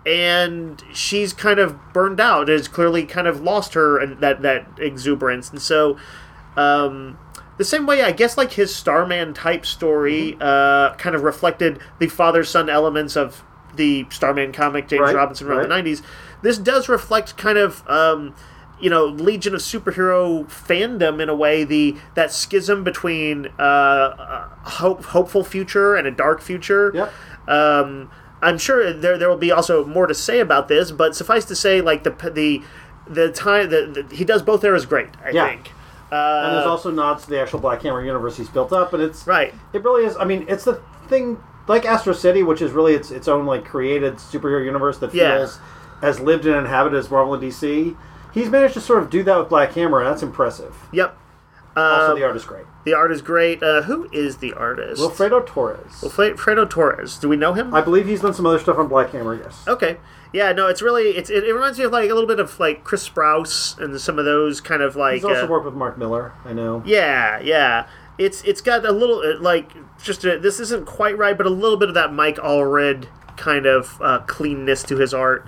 [SPEAKER 2] and she's kind of burned out. Has clearly kind of lost her and that that exuberance, and so. Um, the same way, I guess, like his Starman type story uh, kind of reflected the father-son elements of the Starman comic, James
[SPEAKER 1] Right,
[SPEAKER 2] Robinson, around
[SPEAKER 1] right.
[SPEAKER 2] the nineties. This does reflect kind of um, you know, Legion of Superhero fandom in a way, the that schism between uh, a hope, hopeful future and a dark future.
[SPEAKER 1] Yep.
[SPEAKER 2] Um, I'm sure there there will be also more to say about this, but suffice to say, like the the the time the, the he does both eras great. I
[SPEAKER 1] Yeah.
[SPEAKER 2] think. Uh,
[SPEAKER 1] And there's also nods to the actual Black Hammer universe he's built up, and it's
[SPEAKER 2] right.
[SPEAKER 1] It really is. I mean, it's the thing like Astro City, which is really its its own like created superhero universe that
[SPEAKER 2] Yeah.
[SPEAKER 1] feels as lived and inhabited as Marvel and D C. He's managed to sort of do that with Black Hammer, and that's impressive.
[SPEAKER 2] Yep.
[SPEAKER 1] Also,
[SPEAKER 2] Um,
[SPEAKER 1] the art is great.
[SPEAKER 2] The art is great. Uh, who is the artist?
[SPEAKER 1] Wilfredo Torres.
[SPEAKER 2] Wilfredo Torres. Do we know him?
[SPEAKER 1] I believe he's done some other stuff on Black Hammer. Yes.
[SPEAKER 2] Okay. Yeah, no, it's really it's it, it reminds me of like a little bit of like Chris Sprouse and some of those kind of like
[SPEAKER 1] He's also
[SPEAKER 2] uh,
[SPEAKER 1] worked with Mark Miller. I know.
[SPEAKER 2] yeah, yeah. It's it's got a little uh, like just a, this isn't quite right, but a little bit of that Mike Allred kind of uh, cleanness to his art.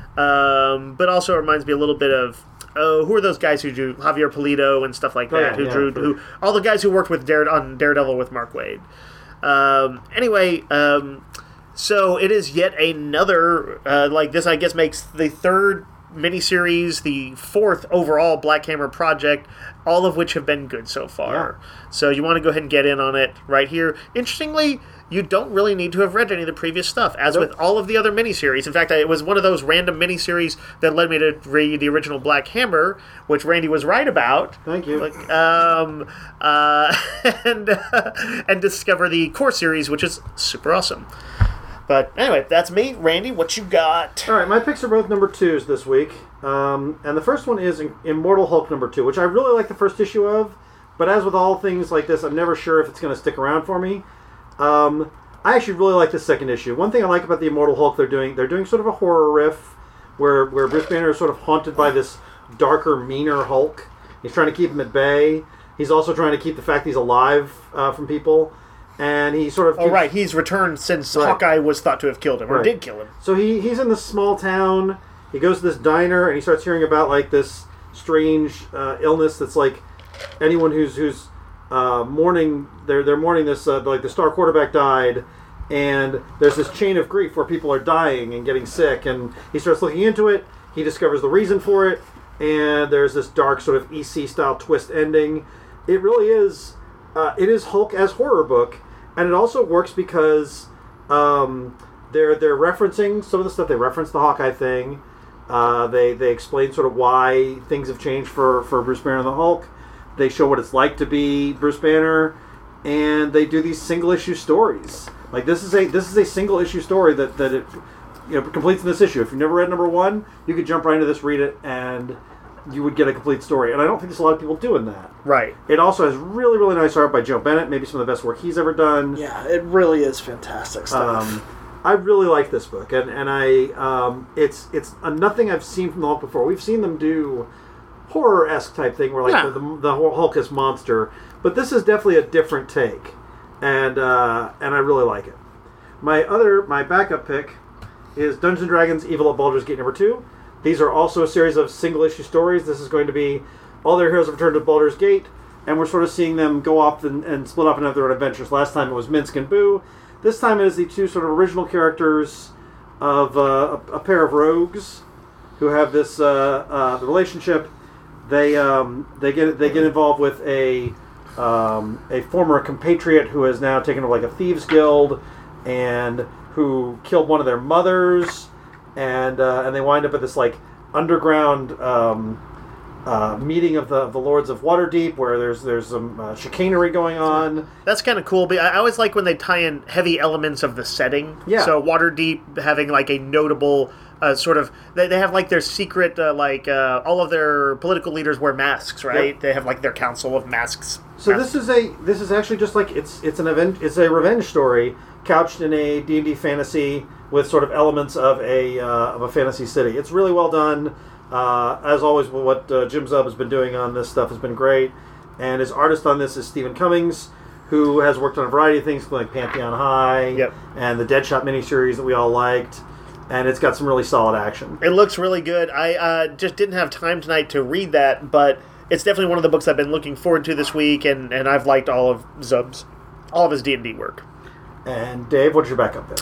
[SPEAKER 2] Um, but also reminds me a little bit of oh, who are those guys who drew Javier Pulido and stuff like
[SPEAKER 1] Oh,
[SPEAKER 2] that?
[SPEAKER 1] yeah,
[SPEAKER 2] who
[SPEAKER 1] yeah,
[SPEAKER 2] drew
[SPEAKER 1] sure.
[SPEAKER 2] who all the guys who worked with Dare, on Daredevil with Mark Waid. Um, anyway, um, so it is yet another uh, like this. I guess makes the third miniseries, the fourth overall Black Hammer project, all of which have been good so far. So you want to go ahead and get in on it right here. Interestingly, you don't really need to have read any of the previous stuff, as
[SPEAKER 1] Nope.
[SPEAKER 2] with all of the other miniseries. In fact, it was one of those random miniseries that led me to read the original Black Hammer, which Randy was right about.
[SPEAKER 1] Thank you.
[SPEAKER 2] Like, um, uh, and uh, and discover the core series, which is super awesome. But anyway, that's me, Randy. What you got?
[SPEAKER 1] All right, my picks are both number twos this week, um, and the first one is Immortal Hulk number two, which I really like the first issue of, but as with all things like this, I'm never sure if it's going to stick around for me. Um, I actually really like the second issue. One thing I like about the Immortal Hulk, they're doing they're doing sort of a horror riff, where where Bruce Banner is sort of haunted by this darker, meaner Hulk. He's trying to keep him at bay. He's also trying to keep the fact he's alive uh, from people. And he sort of...
[SPEAKER 2] Oh, right. He's returned since
[SPEAKER 1] Right.
[SPEAKER 2] Hawkeye was thought to have killed him, or
[SPEAKER 1] Right.
[SPEAKER 2] did kill him.
[SPEAKER 1] So he, he's in this small town. He goes to this diner, and he starts hearing about, like, this strange uh, illness that's, like, anyone who's who's uh, mourning... They're, they're mourning this... Uh, like, the star quarterback died, and there's this chain of grief where people are dying and getting sick, and he starts looking into it. He discovers the reason for it, and there's this dark sort of E C-style twist ending. It really is... Uh, it is Hulk as horror book, and it also works because um, they're they're referencing some of the stuff. They reference the Hawkeye thing. Uh, they they explain sort of why things have changed for, for Bruce Banner and the Hulk. They show what it's like to be Bruce Banner, and they do these single issue stories. Like this is a this is a single issue story that that it you know completes in this issue. If you've never read number one, you could jump right into this, read it, and you would get a complete story. And I don't think there's a lot of people doing that.
[SPEAKER 2] Right.
[SPEAKER 1] It also has really, really nice art by Joe Bennett, maybe some of the best work he's ever done.
[SPEAKER 3] Yeah, it really is fantastic stuff.
[SPEAKER 1] Um, I really like this book, and, and I um, it's it's a, nothing I've seen from the Hulk before. We've seen them do horror-esque type thing where like
[SPEAKER 3] Yeah.
[SPEAKER 1] the, the, the Hulk is monster, but this is definitely a different take, and uh, and I really like it. My other, my backup pick is Dungeons and Dragons Evil at Baldur's Gate number two. These are also a series of single-issue stories. This is going to be all their heroes have returned to Baldur's Gate, and we're sort of seeing them go off and, and split up and have their own adventures. Last time it was Minsk and Boo. This time it is the two sort of original characters of uh, a, a pair of rogues who have this uh, uh, relationship. They um, they get they get involved with a um, a former compatriot who has now taken over like a thieves guild, and who killed one of their mothers. And uh, and they wind up at this like underground um, uh, meeting of the of the Lords of Waterdeep, where there's there's some uh, chicanery going on.
[SPEAKER 2] That's kind of cool. But I always like when they tie in heavy elements of the setting.
[SPEAKER 1] Yeah.
[SPEAKER 2] So Waterdeep having like a notable uh, sort of they, they have like their secret uh, like uh, all of their political leaders wear masks, right?
[SPEAKER 1] Yep.
[SPEAKER 2] They have like their council of masks.
[SPEAKER 1] So this is a this is actually just like it's it's an event it's a revenge story couched in a D and D fantasy with sort of elements of a uh, of a fantasy city. It's really well done. Uh, as always, what uh, Jim Zub has been doing on this stuff has been great. And his artist on this is Stephen Cummings, who has worked on a variety of things like Pantheon High
[SPEAKER 2] Yep.
[SPEAKER 1] and the Deadshot miniseries that we all liked. And it's got some really solid action.
[SPEAKER 2] It looks really good. I uh, just didn't have time tonight to read that, but it's definitely one of the books I've been looking forward to this week, and, and I've liked all of Zub's, all of his D and D work.
[SPEAKER 1] And Dave, what's your backup pick?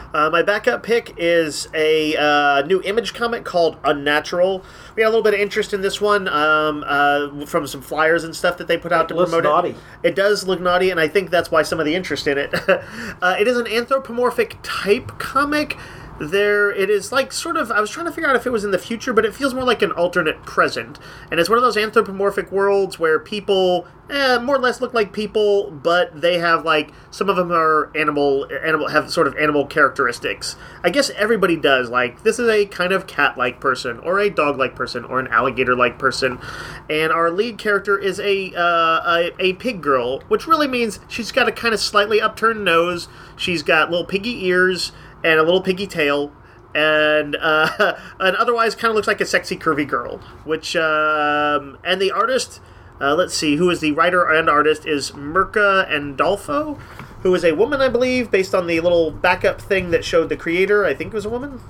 [SPEAKER 2] Uh, my backup pick is a uh, new Image comic called Unnatural. We had a little bit of interest in this one um, uh, from some flyers and stuff that they put out
[SPEAKER 1] It
[SPEAKER 2] to
[SPEAKER 1] looks
[SPEAKER 2] promote
[SPEAKER 1] naughty.
[SPEAKER 2] it. It does look naughty, and I think that's why some of the interest in it. uh, it is an anthropomorphic type comic. There, it is like sort of. I was trying to figure out if it was in the future, but it feels more like an alternate present. And it's one of those anthropomorphic worlds where people, eh, more or less look like people, but they have like some of them are animal, animal have sort of animal characteristics. I guess everybody does. Like this is a kind of cat-like person, or a dog-like person, or an alligator-like person. And our lead character is a uh, a, a pig girl, which really means she's got a kind of slightly upturned nose. She's got little piggy ears and a little piggy tail, and uh, and otherwise kind of looks like a sexy curvy girl. Which um, and the artist, uh, let's see, who is the writer and artist is Mirka Andolfo, who is a woman, I believe, based on the little backup thing that showed the creator. I think it was a woman.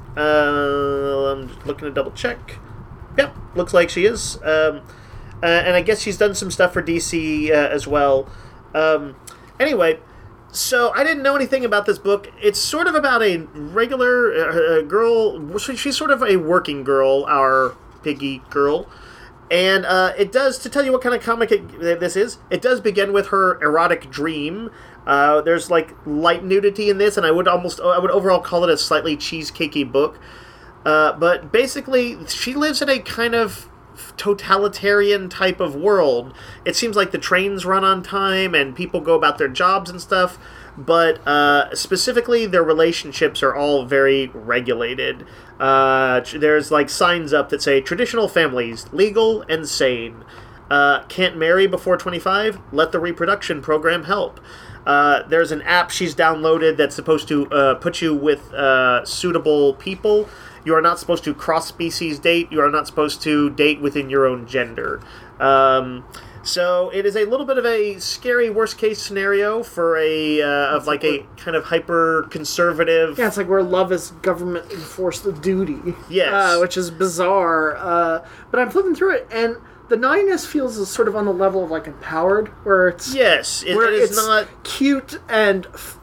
[SPEAKER 2] Uh, I'm just looking to double check. Yep, looks like she is. Um, uh, and I guess she's done some stuff for D C uh, as well. Um, anyway. So, I didn't know anything about this book. It's sort of about a regular uh, girl. She's sort of a working girl, our piggy girl. And uh, it does, to tell you what kind of comic it, this is, it does begin with her erotic dream. Uh, there's, like, light nudity in this, and I would almost, I would overall call it a slightly cheesecakey book. Uh, but basically, she lives in a kind of totalitarian type of world. It seems like the trains run on time and people go about their jobs and stuff, but uh, specifically their relationships are all very regulated. Uh, there's like signs up that say traditional families, legal and sane. Uh, can't marry before twenty-five? Let the reproduction program help. Uh, there's an app she's downloaded that's supposed to uh, put you with uh, suitable people. You are not supposed to cross-species date. You are not supposed to date within your own gender. Um, so it is a little bit of a scary worst-case scenario for a uh, of like a kind of hyper-conservative.
[SPEAKER 3] Yeah, it's like where love is government-enforced duty.
[SPEAKER 2] Yes.
[SPEAKER 3] Uh, which is bizarre. Uh, but I'm flipping through it, and the naughtiness feels sort of on the level of like Empowered, where it's
[SPEAKER 2] yes, it,
[SPEAKER 3] where
[SPEAKER 2] it is
[SPEAKER 3] it's
[SPEAKER 2] not
[SPEAKER 3] cute and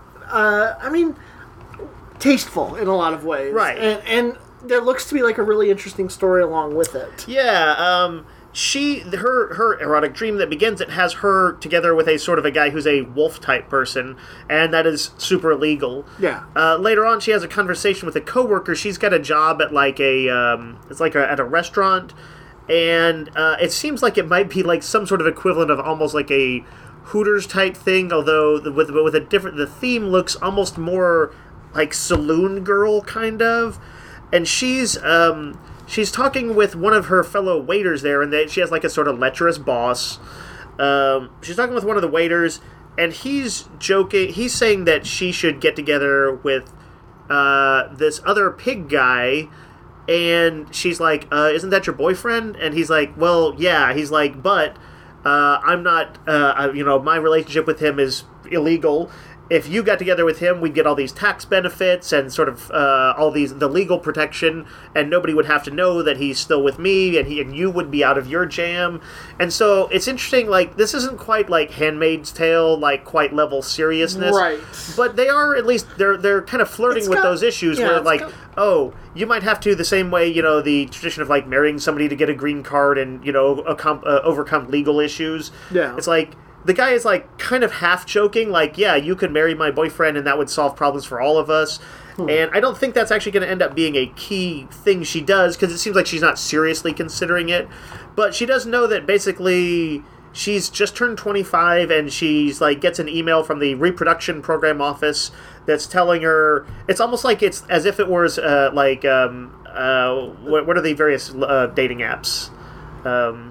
[SPEAKER 3] uh, I mean tasteful in a lot of ways,
[SPEAKER 2] right?
[SPEAKER 3] And and there looks to be like a really interesting story along with it.
[SPEAKER 2] Yeah, um, she her her erotic dream that begins it has her together with a sort of a guy who's a wolf type person, and that is super illegal.
[SPEAKER 3] Yeah.
[SPEAKER 2] Uh, later on, she has a conversation with a coworker. She's got a job at like a um, it's like a, at a restaurant, and uh, it seems like it might be like some sort of equivalent of almost like a Hooters type thing, although the, with with a different the theme looks almost more like Saloon Girl kind of. And she's um, she's talking with one of her fellow waiters there, and they, she has like a sort of lecherous boss. Um, she's talking with one of the waiters, and he's joking. He's saying that she should get together with uh, this other pig guy, and she's like, uh, "Isn't that your boyfriend?" And he's like, "Well, yeah." He's like, "But uh, I'm not. Uh, I, you know, my relationship with him is illegal." If you got together with him, we'd get all these tax benefits and sort of uh, all these the legal protection, and nobody would have to know that he's still with me, and he and you would be out of your jam. And so it's interesting. Like this isn't quite like Handmaid's Tale, like quite level seriousness,
[SPEAKER 3] Right.
[SPEAKER 2] But they are at least they're they're kind of flirting
[SPEAKER 3] It's
[SPEAKER 2] with
[SPEAKER 3] got-
[SPEAKER 2] those issues
[SPEAKER 3] yeah,
[SPEAKER 2] where
[SPEAKER 3] it's
[SPEAKER 2] like
[SPEAKER 3] got-
[SPEAKER 2] oh, you might have to the same way you know the tradition of like marrying somebody to get a green card and you know accom- uh, overcome legal issues.
[SPEAKER 3] Yeah.
[SPEAKER 2] It's like. The guy is, like, kind of half-joking, like, yeah, you could marry my boyfriend and that would solve problems for all of us. Hmm. And I don't think that's actually going to end up being a key thing she does, because it seems like she's not seriously considering it. But she does know that, basically, she's just turned twenty-five, and she's, like, gets an email from the reproduction program office that's telling her... It's almost like it's as if it was, uh, like, um, uh, what, what are the various uh, dating apps? Um...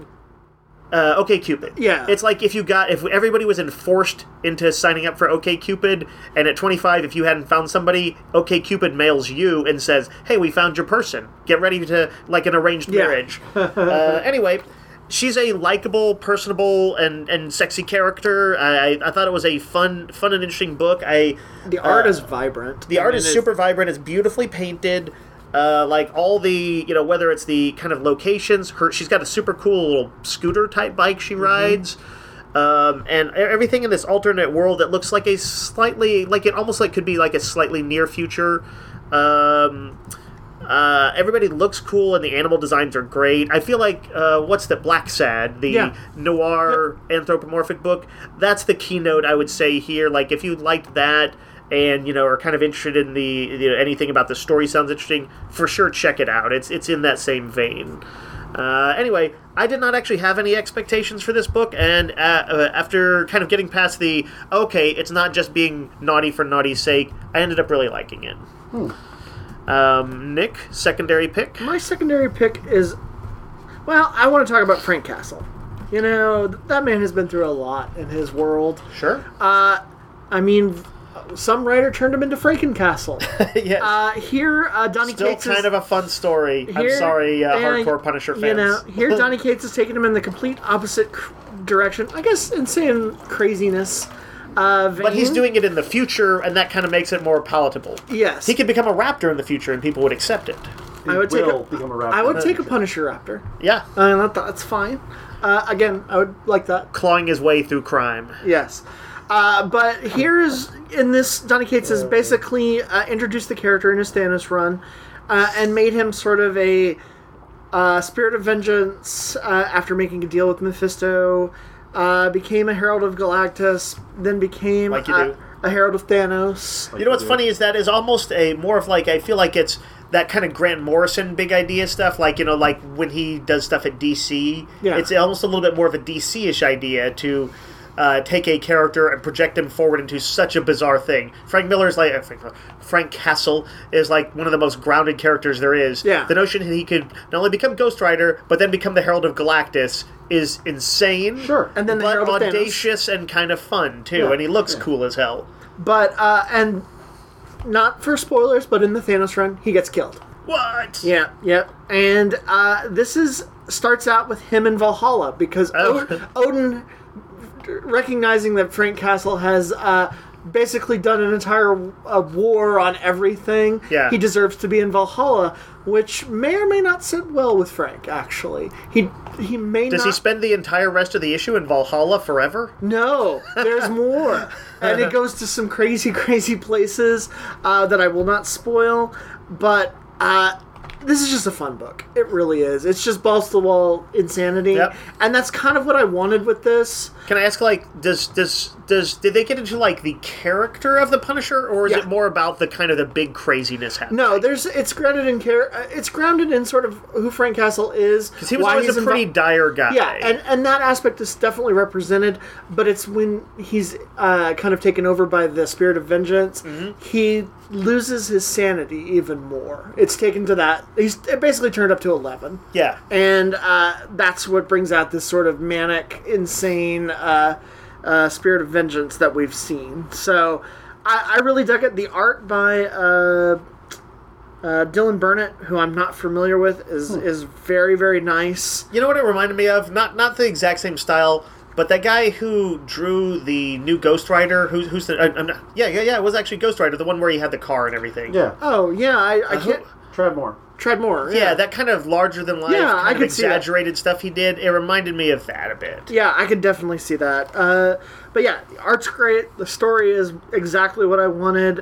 [SPEAKER 2] Uh, OkCupid.
[SPEAKER 3] Yeah.
[SPEAKER 2] It's like if you got, if everybody was enforced into signing up for OkCupid, and at twenty-five, if you hadn't found somebody, OkCupid mails you and says, hey, we found your person. Get ready to, like an arranged
[SPEAKER 3] Yeah.
[SPEAKER 2] marriage. uh, anyway, she's a likable, personable, and, and sexy character. I, I thought it was a fun fun and interesting book. I
[SPEAKER 3] The art
[SPEAKER 2] uh,
[SPEAKER 3] is vibrant.
[SPEAKER 2] The
[SPEAKER 3] I
[SPEAKER 2] art
[SPEAKER 3] mean,
[SPEAKER 2] is
[SPEAKER 3] it's-
[SPEAKER 2] super vibrant. It's beautifully painted. Uh, like all the, you know, whether it's the kind of locations, her she's got a super cool little scooter type bike she rides. Um, and e- everything in this alternate world that looks like a slightly, like it almost like could be like a slightly near future. Um, uh, everybody looks cool and the animal designs are great. I feel like, uh, what's the Black Sad, the
[SPEAKER 3] Yeah.
[SPEAKER 2] noir anthropomorphic book? That's the keynote I would say here. Like if you liked that and, you know, are kind of interested in the, you know, anything about the story sounds interesting, for sure check it out. It's, it's in that same vein. Uh, anyway, I did not actually have any expectations for this book, and uh, uh, after kind of getting past the, okay, it's not just being naughty for naughty's sake, I ended up really liking it.
[SPEAKER 1] Hmm.
[SPEAKER 2] Um, Nick, secondary pick?
[SPEAKER 3] My secondary pick is, well, I want to talk about Frank Castle. You know, that man has been through a lot in his world.
[SPEAKER 2] Sure.
[SPEAKER 3] Uh, I mean, some writer turned him into Frankencastle.
[SPEAKER 2] Yes.
[SPEAKER 3] Uh, here, uh, Donny
[SPEAKER 2] Still
[SPEAKER 3] Cates
[SPEAKER 2] kind
[SPEAKER 3] is,
[SPEAKER 2] of a fun story. I'm
[SPEAKER 3] here-
[SPEAKER 2] sorry, uh,
[SPEAKER 3] and,
[SPEAKER 2] hardcore Punisher fans.
[SPEAKER 3] You know, here Donny Cates is taking him in the complete opposite c- direction. I guess insane craziness. Uh,
[SPEAKER 2] But he's
[SPEAKER 3] vein.
[SPEAKER 2] doing it in the future, and that kind of makes it more palatable.
[SPEAKER 3] Yes.
[SPEAKER 2] He could become a raptor in the future, and people would accept it.
[SPEAKER 1] He
[SPEAKER 3] I would take
[SPEAKER 1] will
[SPEAKER 3] a-
[SPEAKER 1] become a rapper.
[SPEAKER 3] I would take a Punisher Raptor.
[SPEAKER 2] Yeah.
[SPEAKER 3] Uh, that, that's fine. Uh, again, I would like that.
[SPEAKER 2] Clawing his way through crime.
[SPEAKER 3] Yes. Uh, but here's, in this, Donny Cates has basically uh, introduced the character in his Thanos run uh, and made him sort of a uh, spirit of vengeance uh, after making a deal with Mephisto, uh, became a Herald of Galactus, then became
[SPEAKER 2] Like you
[SPEAKER 3] uh,
[SPEAKER 2] do.
[SPEAKER 3] a Herald of Thanos.
[SPEAKER 2] You know what's
[SPEAKER 1] do.
[SPEAKER 2] funny is that is almost a more of like, I feel like it's that kind of Grant Morrison big idea stuff, like, you know, like when he does stuff at D C.
[SPEAKER 3] Yeah.
[SPEAKER 2] It's almost a little bit more of a D C-ish idea to uh, take a character and project him forward into such a bizarre thing. Frank Miller is like, uh, Frank, Frank Castle is like one of the most grounded characters there is.
[SPEAKER 3] Yeah.
[SPEAKER 2] The notion that he could not only become Ghost Rider, but then become the Herald of Galactus is insane.
[SPEAKER 1] Sure.
[SPEAKER 3] And then the
[SPEAKER 2] but
[SPEAKER 3] Herald of Thanos.
[SPEAKER 2] audacious and kind of fun, too.
[SPEAKER 1] Yeah,
[SPEAKER 2] And he looks
[SPEAKER 1] yeah.
[SPEAKER 2] cool as hell.
[SPEAKER 3] But, uh, and not for spoilers, but in the Thanos run, he gets killed.
[SPEAKER 2] What?
[SPEAKER 3] Yeah, yeah. And uh, this is starts out with him in Valhalla because
[SPEAKER 2] Oh.
[SPEAKER 3] o- Odin, recognizing that Frank Castle has uh, basically done an entire uh, war on everything,
[SPEAKER 2] Yeah.
[SPEAKER 3] he deserves to be in Valhalla, which may or may not sit well with Frank. Actually, he he may
[SPEAKER 2] Does
[SPEAKER 3] not.
[SPEAKER 2] he spend the entire rest of the issue in Valhalla forever?
[SPEAKER 3] No, there's more. And it goes to some crazy, crazy places uh, that I will not spoil. But uh, this is just a fun book. It really is. It's just balls to the wall insanity.
[SPEAKER 2] Yep.
[SPEAKER 3] And that's kind of what I wanted with this.
[SPEAKER 2] Can I ask, like, does does does did they get into like the character of the Punisher, or is
[SPEAKER 3] Yeah.
[SPEAKER 2] it more about the kind of the big craziness happening?
[SPEAKER 3] No, there's it's grounded in care. uh, It's grounded in sort of who Frank Castle is.
[SPEAKER 2] because he was
[SPEAKER 3] why
[SPEAKER 2] always
[SPEAKER 3] he's
[SPEAKER 2] a pretty
[SPEAKER 3] invo-
[SPEAKER 2] dire guy.
[SPEAKER 3] Yeah, and, and that aspect is definitely represented, but it's when he's uh, kind of taken over by the spirit of vengeance,
[SPEAKER 2] Mm-hmm.
[SPEAKER 3] he loses his sanity even more. It's taken to that. He's it basically turned up to eleven.
[SPEAKER 2] yeah.
[SPEAKER 3] And uh, that's what brings out this sort of manic, insane uh, uh, spirit of vengeance that we've seen. So I, I really dug it. The art by uh, uh, Dylan Burnett, who I'm not familiar with, is is very, very nice.
[SPEAKER 2] You know what it reminded me of? Not not the exact same style, but that guy who drew the new Ghost Rider. Who's who's the? I, I'm not, yeah, yeah, yeah. It was actually Ghost Rider, the one where he had the car and everything.
[SPEAKER 1] Yeah.
[SPEAKER 3] Oh, yeah, I, I
[SPEAKER 2] Uh,
[SPEAKER 3] can't...
[SPEAKER 1] Tread more.
[SPEAKER 3] Tread more.
[SPEAKER 2] Yeah, that kind of larger than life,
[SPEAKER 3] Yeah,
[SPEAKER 2] kind
[SPEAKER 3] I
[SPEAKER 2] of
[SPEAKER 3] could see that.
[SPEAKER 2] exaggerated stuff he did. It reminded me of that a bit.
[SPEAKER 3] Yeah, I could definitely see that. Uh, but yeah, the art's great. The story is exactly what I wanted.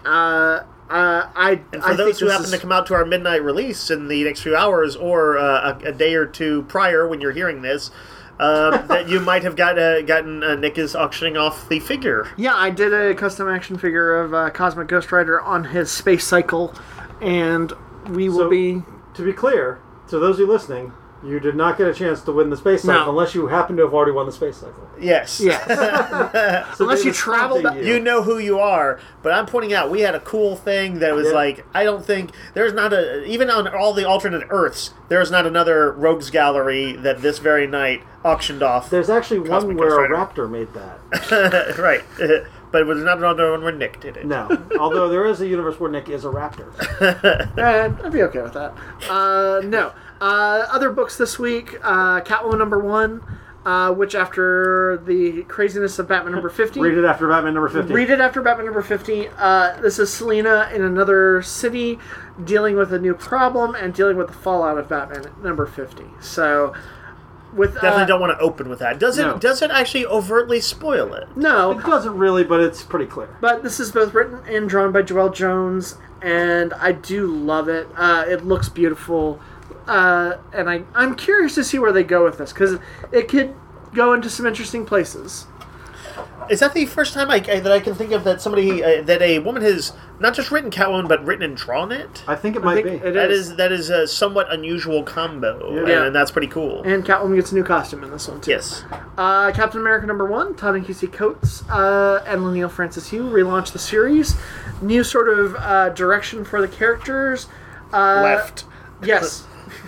[SPEAKER 3] Uh, uh, I
[SPEAKER 2] And for
[SPEAKER 3] I
[SPEAKER 2] those
[SPEAKER 3] think
[SPEAKER 2] who
[SPEAKER 3] this
[SPEAKER 2] happen
[SPEAKER 3] is,
[SPEAKER 2] to come out to our midnight release in the next few hours, or uh, a, a day or two prior when you're hearing this, um, that you might have got uh, gotten uh, Nick is auctioning off the figure.
[SPEAKER 3] yeah, I did a custom action figure of uh, Cosmic Ghost Rider on his space cycle, and we will
[SPEAKER 1] So-
[SPEAKER 3] be.
[SPEAKER 1] To be clear, to those of you listening, you did not get a chance to win the space cycle
[SPEAKER 3] No.
[SPEAKER 1] unless you happen to have already won the space cycle.
[SPEAKER 2] Yes.
[SPEAKER 3] Yes.
[SPEAKER 1] So
[SPEAKER 3] Unless you
[SPEAKER 1] David's
[SPEAKER 3] traveled-
[SPEAKER 1] taunting
[SPEAKER 2] You know who you are, but I'm pointing out we had a cool thing that was
[SPEAKER 1] Yeah.
[SPEAKER 2] like, I don't think there's not a, even on all the alternate Earths, there's not another Rogues Gallery that this very night auctioned off.
[SPEAKER 1] There's actually one
[SPEAKER 2] Cosmic
[SPEAKER 1] where a
[SPEAKER 2] Ghost
[SPEAKER 1] raptor made that.
[SPEAKER 2] Right. But there's not another one where Nick did it.
[SPEAKER 1] No. Although there is a universe where Nick is a raptor.
[SPEAKER 3] Uh, I'd be okay with that. Uh, no. Uh, other books this week: uh, Catwoman number one, uh, which after the craziness of Batman number fifty.
[SPEAKER 1] Read it after Batman number fifty.
[SPEAKER 3] Read it after Batman number fifty. Uh, this is Selena in another city dealing with a new problem and dealing with the fallout of Batman number fifty. So, with
[SPEAKER 2] Definitely
[SPEAKER 3] uh,
[SPEAKER 2] don't want to open with that. Does it?
[SPEAKER 1] No.
[SPEAKER 2] Does it actually overtly spoil it?
[SPEAKER 3] no,
[SPEAKER 1] It doesn't really, but it's pretty clear.
[SPEAKER 3] but this is both written and drawn by Joelle Jones, and I do love it. Uh, it looks beautiful, uh, and I I'm curious to see where they go with this because it could go into some interesting places.
[SPEAKER 2] Is that the first time I, I, that I can think of that somebody uh, that a woman has not just written Catwoman but written and drawn it?
[SPEAKER 1] I think it
[SPEAKER 3] I
[SPEAKER 1] might
[SPEAKER 3] think
[SPEAKER 1] be.
[SPEAKER 3] it
[SPEAKER 2] That
[SPEAKER 3] is.
[SPEAKER 2] is that is a somewhat unusual combo,
[SPEAKER 1] Yeah.
[SPEAKER 2] and,
[SPEAKER 3] Yeah.
[SPEAKER 2] and that's pretty cool.
[SPEAKER 3] And Catwoman gets a new costume in this one too.
[SPEAKER 2] Yes.
[SPEAKER 3] Uh, Captain America number one, Todd and Q C Coates uh, and Laniel Francis Yu relaunched the series. New sort of uh, direction for the characters. Uh,
[SPEAKER 2] Left.
[SPEAKER 3] Yes.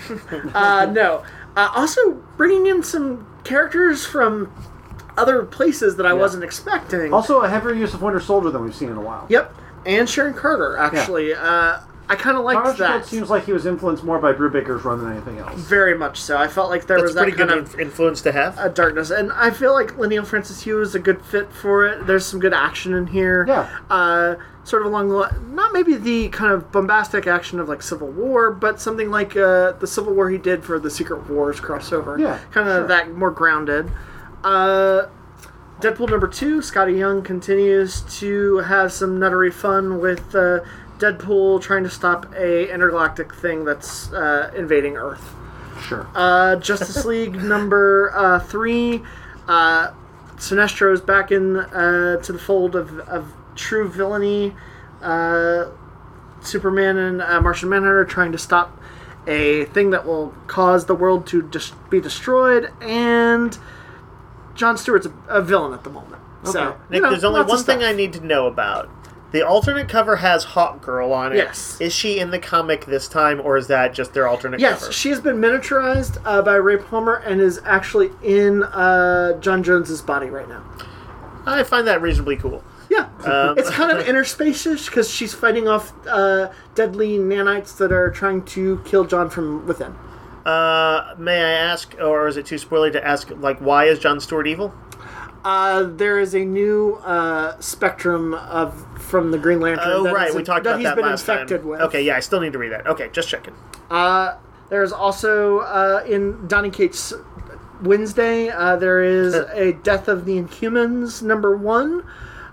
[SPEAKER 3] uh, no. Uh, also bringing in some characters from other places that I wasn't expecting.
[SPEAKER 1] Also, a heavier use of Winter Soldier than we've seen in a while.
[SPEAKER 3] Yep. And Sharon Carter, actually. Uh, I kind of liked
[SPEAKER 1] Carter
[SPEAKER 3] that.
[SPEAKER 1] seems like he was influenced more by Drew Baker's run than anything else.
[SPEAKER 3] Very much so. I felt like there
[SPEAKER 2] That's
[SPEAKER 3] was that
[SPEAKER 2] pretty
[SPEAKER 3] kind
[SPEAKER 2] good
[SPEAKER 3] of
[SPEAKER 2] inf- influence to have.
[SPEAKER 3] uh, darkness. And I feel like Laniel Francis Yu is a good fit for it. There's some good action in here.
[SPEAKER 1] Yeah.
[SPEAKER 3] Uh, sort of along the li- not maybe the kind of bombastic action of like Civil War, but something like uh, the Civil War he did for the Secret Wars crossover.
[SPEAKER 1] Yeah,
[SPEAKER 3] Kind of
[SPEAKER 1] sure.
[SPEAKER 3] that more grounded. Uh, Deadpool number two, Scotty Young continues to have some nuttery fun with uh, Deadpool trying to stop a intergalactic thing that's uh, invading Earth.
[SPEAKER 1] Sure.
[SPEAKER 3] Uh, Justice League number uh, three. Uh, Sinestro's back in uh, to the fold of, of true villainy. Uh, Superman and uh, Martian Manhunter trying to stop a thing that will cause the world to dis- be destroyed, and Jon Stewart's a, a villain at the moment. So,
[SPEAKER 1] Okay.
[SPEAKER 3] you
[SPEAKER 2] Nick,
[SPEAKER 3] know,
[SPEAKER 2] there's only
[SPEAKER 3] lots of
[SPEAKER 2] one thing
[SPEAKER 3] stuff.
[SPEAKER 2] I need to know about. The alternate cover has Hawk Girl on it.
[SPEAKER 3] Yes.
[SPEAKER 2] Is she in the comic this time, or is that just their alternate
[SPEAKER 3] Yes,
[SPEAKER 2] cover?
[SPEAKER 3] she has been miniaturized uh, by Ray Palmer and is actually in uh, John Jones's body right now.
[SPEAKER 2] I find that reasonably cool.
[SPEAKER 3] Yeah,
[SPEAKER 2] Um,
[SPEAKER 3] it's kind of interspacious because she's fighting off uh, deadly nanites that are trying to kill John from within.
[SPEAKER 2] Uh, may I ask, or is it too spoilery to ask, like, why is Jon Stewart evil?
[SPEAKER 3] Uh, there is a new uh, spectrum of from the Green Lantern.
[SPEAKER 2] Oh,
[SPEAKER 3] that
[SPEAKER 2] right,
[SPEAKER 3] is-
[SPEAKER 2] we talked
[SPEAKER 3] that
[SPEAKER 2] about
[SPEAKER 3] he's
[SPEAKER 2] that
[SPEAKER 3] been
[SPEAKER 2] last
[SPEAKER 3] infected
[SPEAKER 2] time.
[SPEAKER 3] with.
[SPEAKER 2] Okay, yeah, I still need to read that. Okay, just checking.
[SPEAKER 3] Uh, there's also uh, in Donny Cates Wednesday. Uh, there is a Death of the Inhumans number one,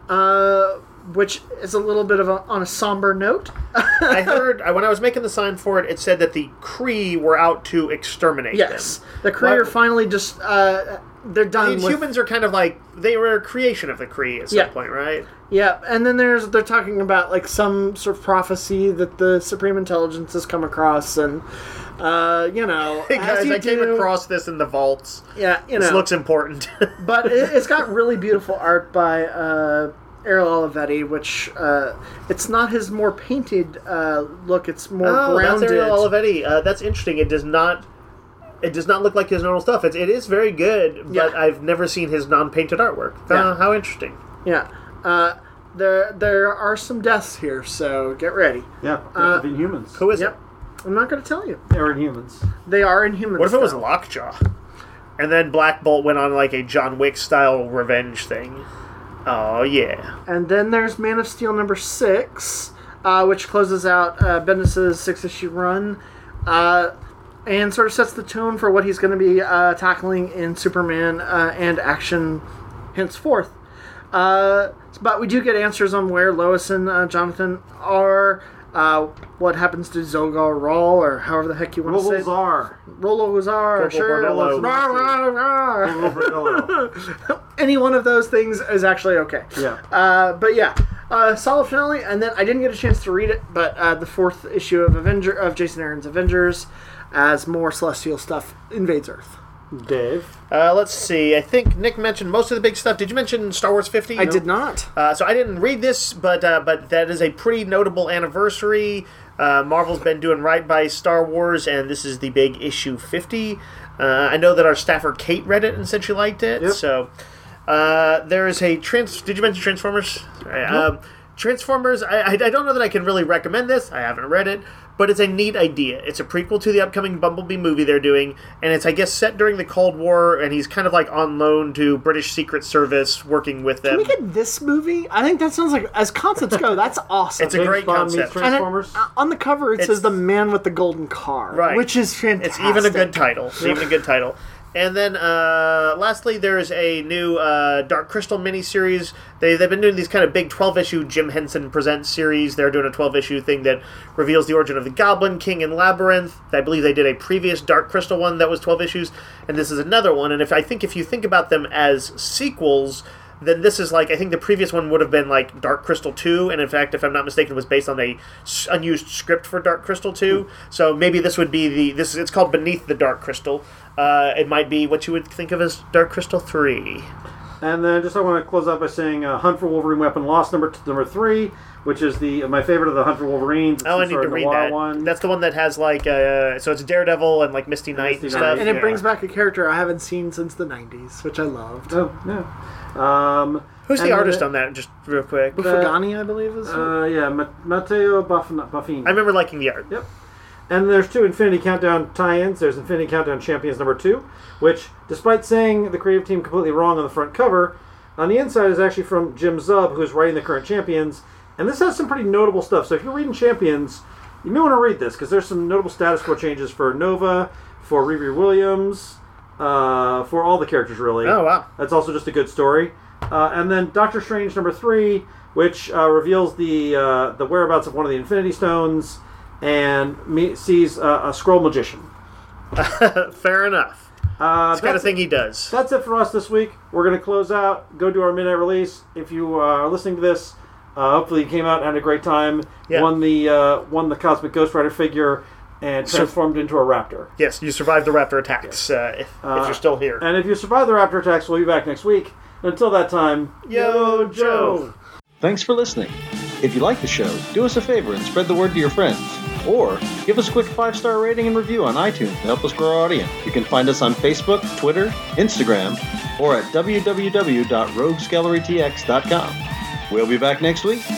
[SPEAKER 3] uh, which is a little bit of a, on a somber note.
[SPEAKER 2] I heard, uh, when I was making the sign for it, it said that the Kree were out to exterminate
[SPEAKER 3] Yes,
[SPEAKER 2] them.
[SPEAKER 3] the Kree
[SPEAKER 2] What-
[SPEAKER 3] are finally just uh, they're done
[SPEAKER 2] The
[SPEAKER 3] with.
[SPEAKER 2] humans are kind of like, they were a creation of the Kree at some
[SPEAKER 3] Yeah.
[SPEAKER 2] point, right?
[SPEAKER 3] Yeah, and then there's they're talking about like some sort of prophecy that the Supreme Intelligence has come across, and uh, you know,
[SPEAKER 2] Hey
[SPEAKER 3] as
[SPEAKER 2] guys,
[SPEAKER 3] you
[SPEAKER 2] I came
[SPEAKER 3] do-
[SPEAKER 2] across this in the vaults.
[SPEAKER 3] Yeah, you
[SPEAKER 2] This
[SPEAKER 3] know,
[SPEAKER 2] looks important.
[SPEAKER 3] but it, it's got really beautiful art by uh, Ariel Olivetti, which uh, it's not his more painted uh, look; it's more
[SPEAKER 2] Oh,
[SPEAKER 3] grounded.
[SPEAKER 2] that's Ariel Olivetti. Uh, that's interesting. It does not. It does not look like his normal stuff. It's, it is very good, but
[SPEAKER 3] Yeah.
[SPEAKER 2] I've never seen his non-painted artwork.
[SPEAKER 3] Yeah.
[SPEAKER 2] Uh, how interesting.
[SPEAKER 3] Yeah, uh, there there are some deaths here, so get ready.
[SPEAKER 1] Yeah, Death
[SPEAKER 3] Uh,
[SPEAKER 1] of Inhumans.
[SPEAKER 2] Who is
[SPEAKER 3] Yep, I'm not going to tell you.
[SPEAKER 1] They're Inhumans.
[SPEAKER 3] They are Inhumans.
[SPEAKER 2] it? What if it was
[SPEAKER 3] though.
[SPEAKER 2] Lockjaw? And then Black Bolt went on like a John Wick style revenge thing. Oh yeah.
[SPEAKER 3] And then there's Man of Steel number six, uh, which closes out uh, Bendis' six issue run, uh, and sort of sets the tone for what he's going to be uh, tackling in Superman uh, and action henceforth. Uh, but we do get answers on where Lois and uh, Jonathan are, uh, what happens to Zogar Rawl, or however the heck you want to say it.
[SPEAKER 1] Rolozar.
[SPEAKER 3] Rolo Gazar,
[SPEAKER 2] Rolo
[SPEAKER 3] sure.
[SPEAKER 2] Bordello.
[SPEAKER 3] Rah, rah, rah.
[SPEAKER 1] Rolozar.
[SPEAKER 3] Any one of those things is actually okay.
[SPEAKER 1] Yeah.
[SPEAKER 3] Uh, but yeah, uh, solid finale. And then I didn't get a chance to read it, but uh, the fourth issue of Avenger of Jason Aaron's Avengers, as more Celestial stuff invades Earth.
[SPEAKER 1] Dave.
[SPEAKER 2] Uh, let's see. I think Nick mentioned most of the big stuff. Did you mention Star Wars fifty?
[SPEAKER 3] I did not.
[SPEAKER 2] Uh, so I didn't read this, but uh, but that is a pretty notable anniversary. Uh, Marvel's been doing right by Star Wars, and this is the big issue fifty. Uh, I know that our staffer Kate read it and said she liked it.
[SPEAKER 1] Yep.
[SPEAKER 2] So uh, there is a trans. Did you mention Transformers? Right, um, Transformers. I, I I don't know that I can really recommend this. I haven't read it, but it's a neat idea. It's a prequel to the upcoming Bumblebee movie they're doing, and it's I guess set during the Cold War, and he's kind of like on loan to British Secret Service, working with them.
[SPEAKER 3] Can we get this movie? I think that sounds like, as concepts go, that's awesome.
[SPEAKER 2] It's a
[SPEAKER 1] James
[SPEAKER 2] great
[SPEAKER 1] Bond meets
[SPEAKER 2] concept.
[SPEAKER 3] And it-
[SPEAKER 1] Transformers.
[SPEAKER 3] uh, on the cover, it
[SPEAKER 2] It's-
[SPEAKER 3] says "The Man with the Golden Car,"
[SPEAKER 2] Right.
[SPEAKER 3] which is fantastic.
[SPEAKER 2] It's even a good title. It's even a good title. And then, uh, lastly, there's a new uh, Dark Crystal miniseries. They, they've been doing these kind of big twelve-issue Jim Henson Presents series. They're doing a twelve-issue thing that reveals the origin of the Goblin King and Labyrinth. I believe they did a previous Dark Crystal one that was twelve issues, and this is another one. And if I think if you think about them as sequels, then this is like, I think the previous one would have been like Dark Crystal two, and in fact, if I'm not mistaken, it was based on a s- unused script for Dark Crystal two. Mm. So maybe this would be the, this. It's called Beneath the Dark Crystal. Uh, it might be what you would think of as Dark Crystal three.
[SPEAKER 1] And then just I want to close out by saying uh, Hunt for Wolverine Weapon Lost number t- number three, which is the my favorite of the Hunt for Wolverines.
[SPEAKER 2] Oh, I need to read that. One. That's the one that has like, uh, so it's Daredevil and like Misty Knight and stuff.
[SPEAKER 3] And it
[SPEAKER 2] yeah.
[SPEAKER 3] brings back a character I haven't seen since the nineties, which I loved.
[SPEAKER 1] Oh, yeah. Um,
[SPEAKER 2] Who's the artist on that, just real quick?
[SPEAKER 3] Buffagani, I believe is
[SPEAKER 1] uh, yeah, Ma- Matteo Buffin- Buffini.
[SPEAKER 2] I remember liking the art.
[SPEAKER 1] Yep. And there's two Infinity Countdown tie-ins. There's Infinity Countdown Champions number two, which, despite saying the creative team completely wrong on the front cover, on the inside is actually from Jim Zub, who's writing the current Champions. And this has some pretty notable stuff. So if you're reading Champions, you may want to read this, because there's some notable status quo changes for Nova, for Riri Williams, uh, for all the characters, really.
[SPEAKER 2] Oh, wow.
[SPEAKER 1] That's also just a good story. Uh, and then Doctor Strange number three, which uh, reveals the uh, the whereabouts of one of the Infinity Stones, and me- sees uh, a Skrull magician.
[SPEAKER 2] Fair enough.
[SPEAKER 1] Uh,
[SPEAKER 2] it's the kind of thing he does.
[SPEAKER 1] That's it for us this week. We're going to close out, go do our midnight release. If you are listening to this, uh, hopefully you came out and had a great time.
[SPEAKER 2] Yeah.
[SPEAKER 1] Won the uh, won the Cosmic Ghost Rider figure and transformed into a raptor.
[SPEAKER 2] Yes, you survived the raptor attacks, uh, if,
[SPEAKER 1] Uh,
[SPEAKER 2] if you're still here.
[SPEAKER 1] And if you survive the raptor attacks, we'll be back next week. Until that time,
[SPEAKER 2] Yo, Joe!
[SPEAKER 5] Thanks for listening. If you like the show, do us a favor and spread the word to your friends. Or give us a quick five-star rating and review on iTunes to help us grow our audience. You can find us on Facebook, Twitter, Instagram, or at w w w dot rogues gallery t x dot com. We'll be back next week.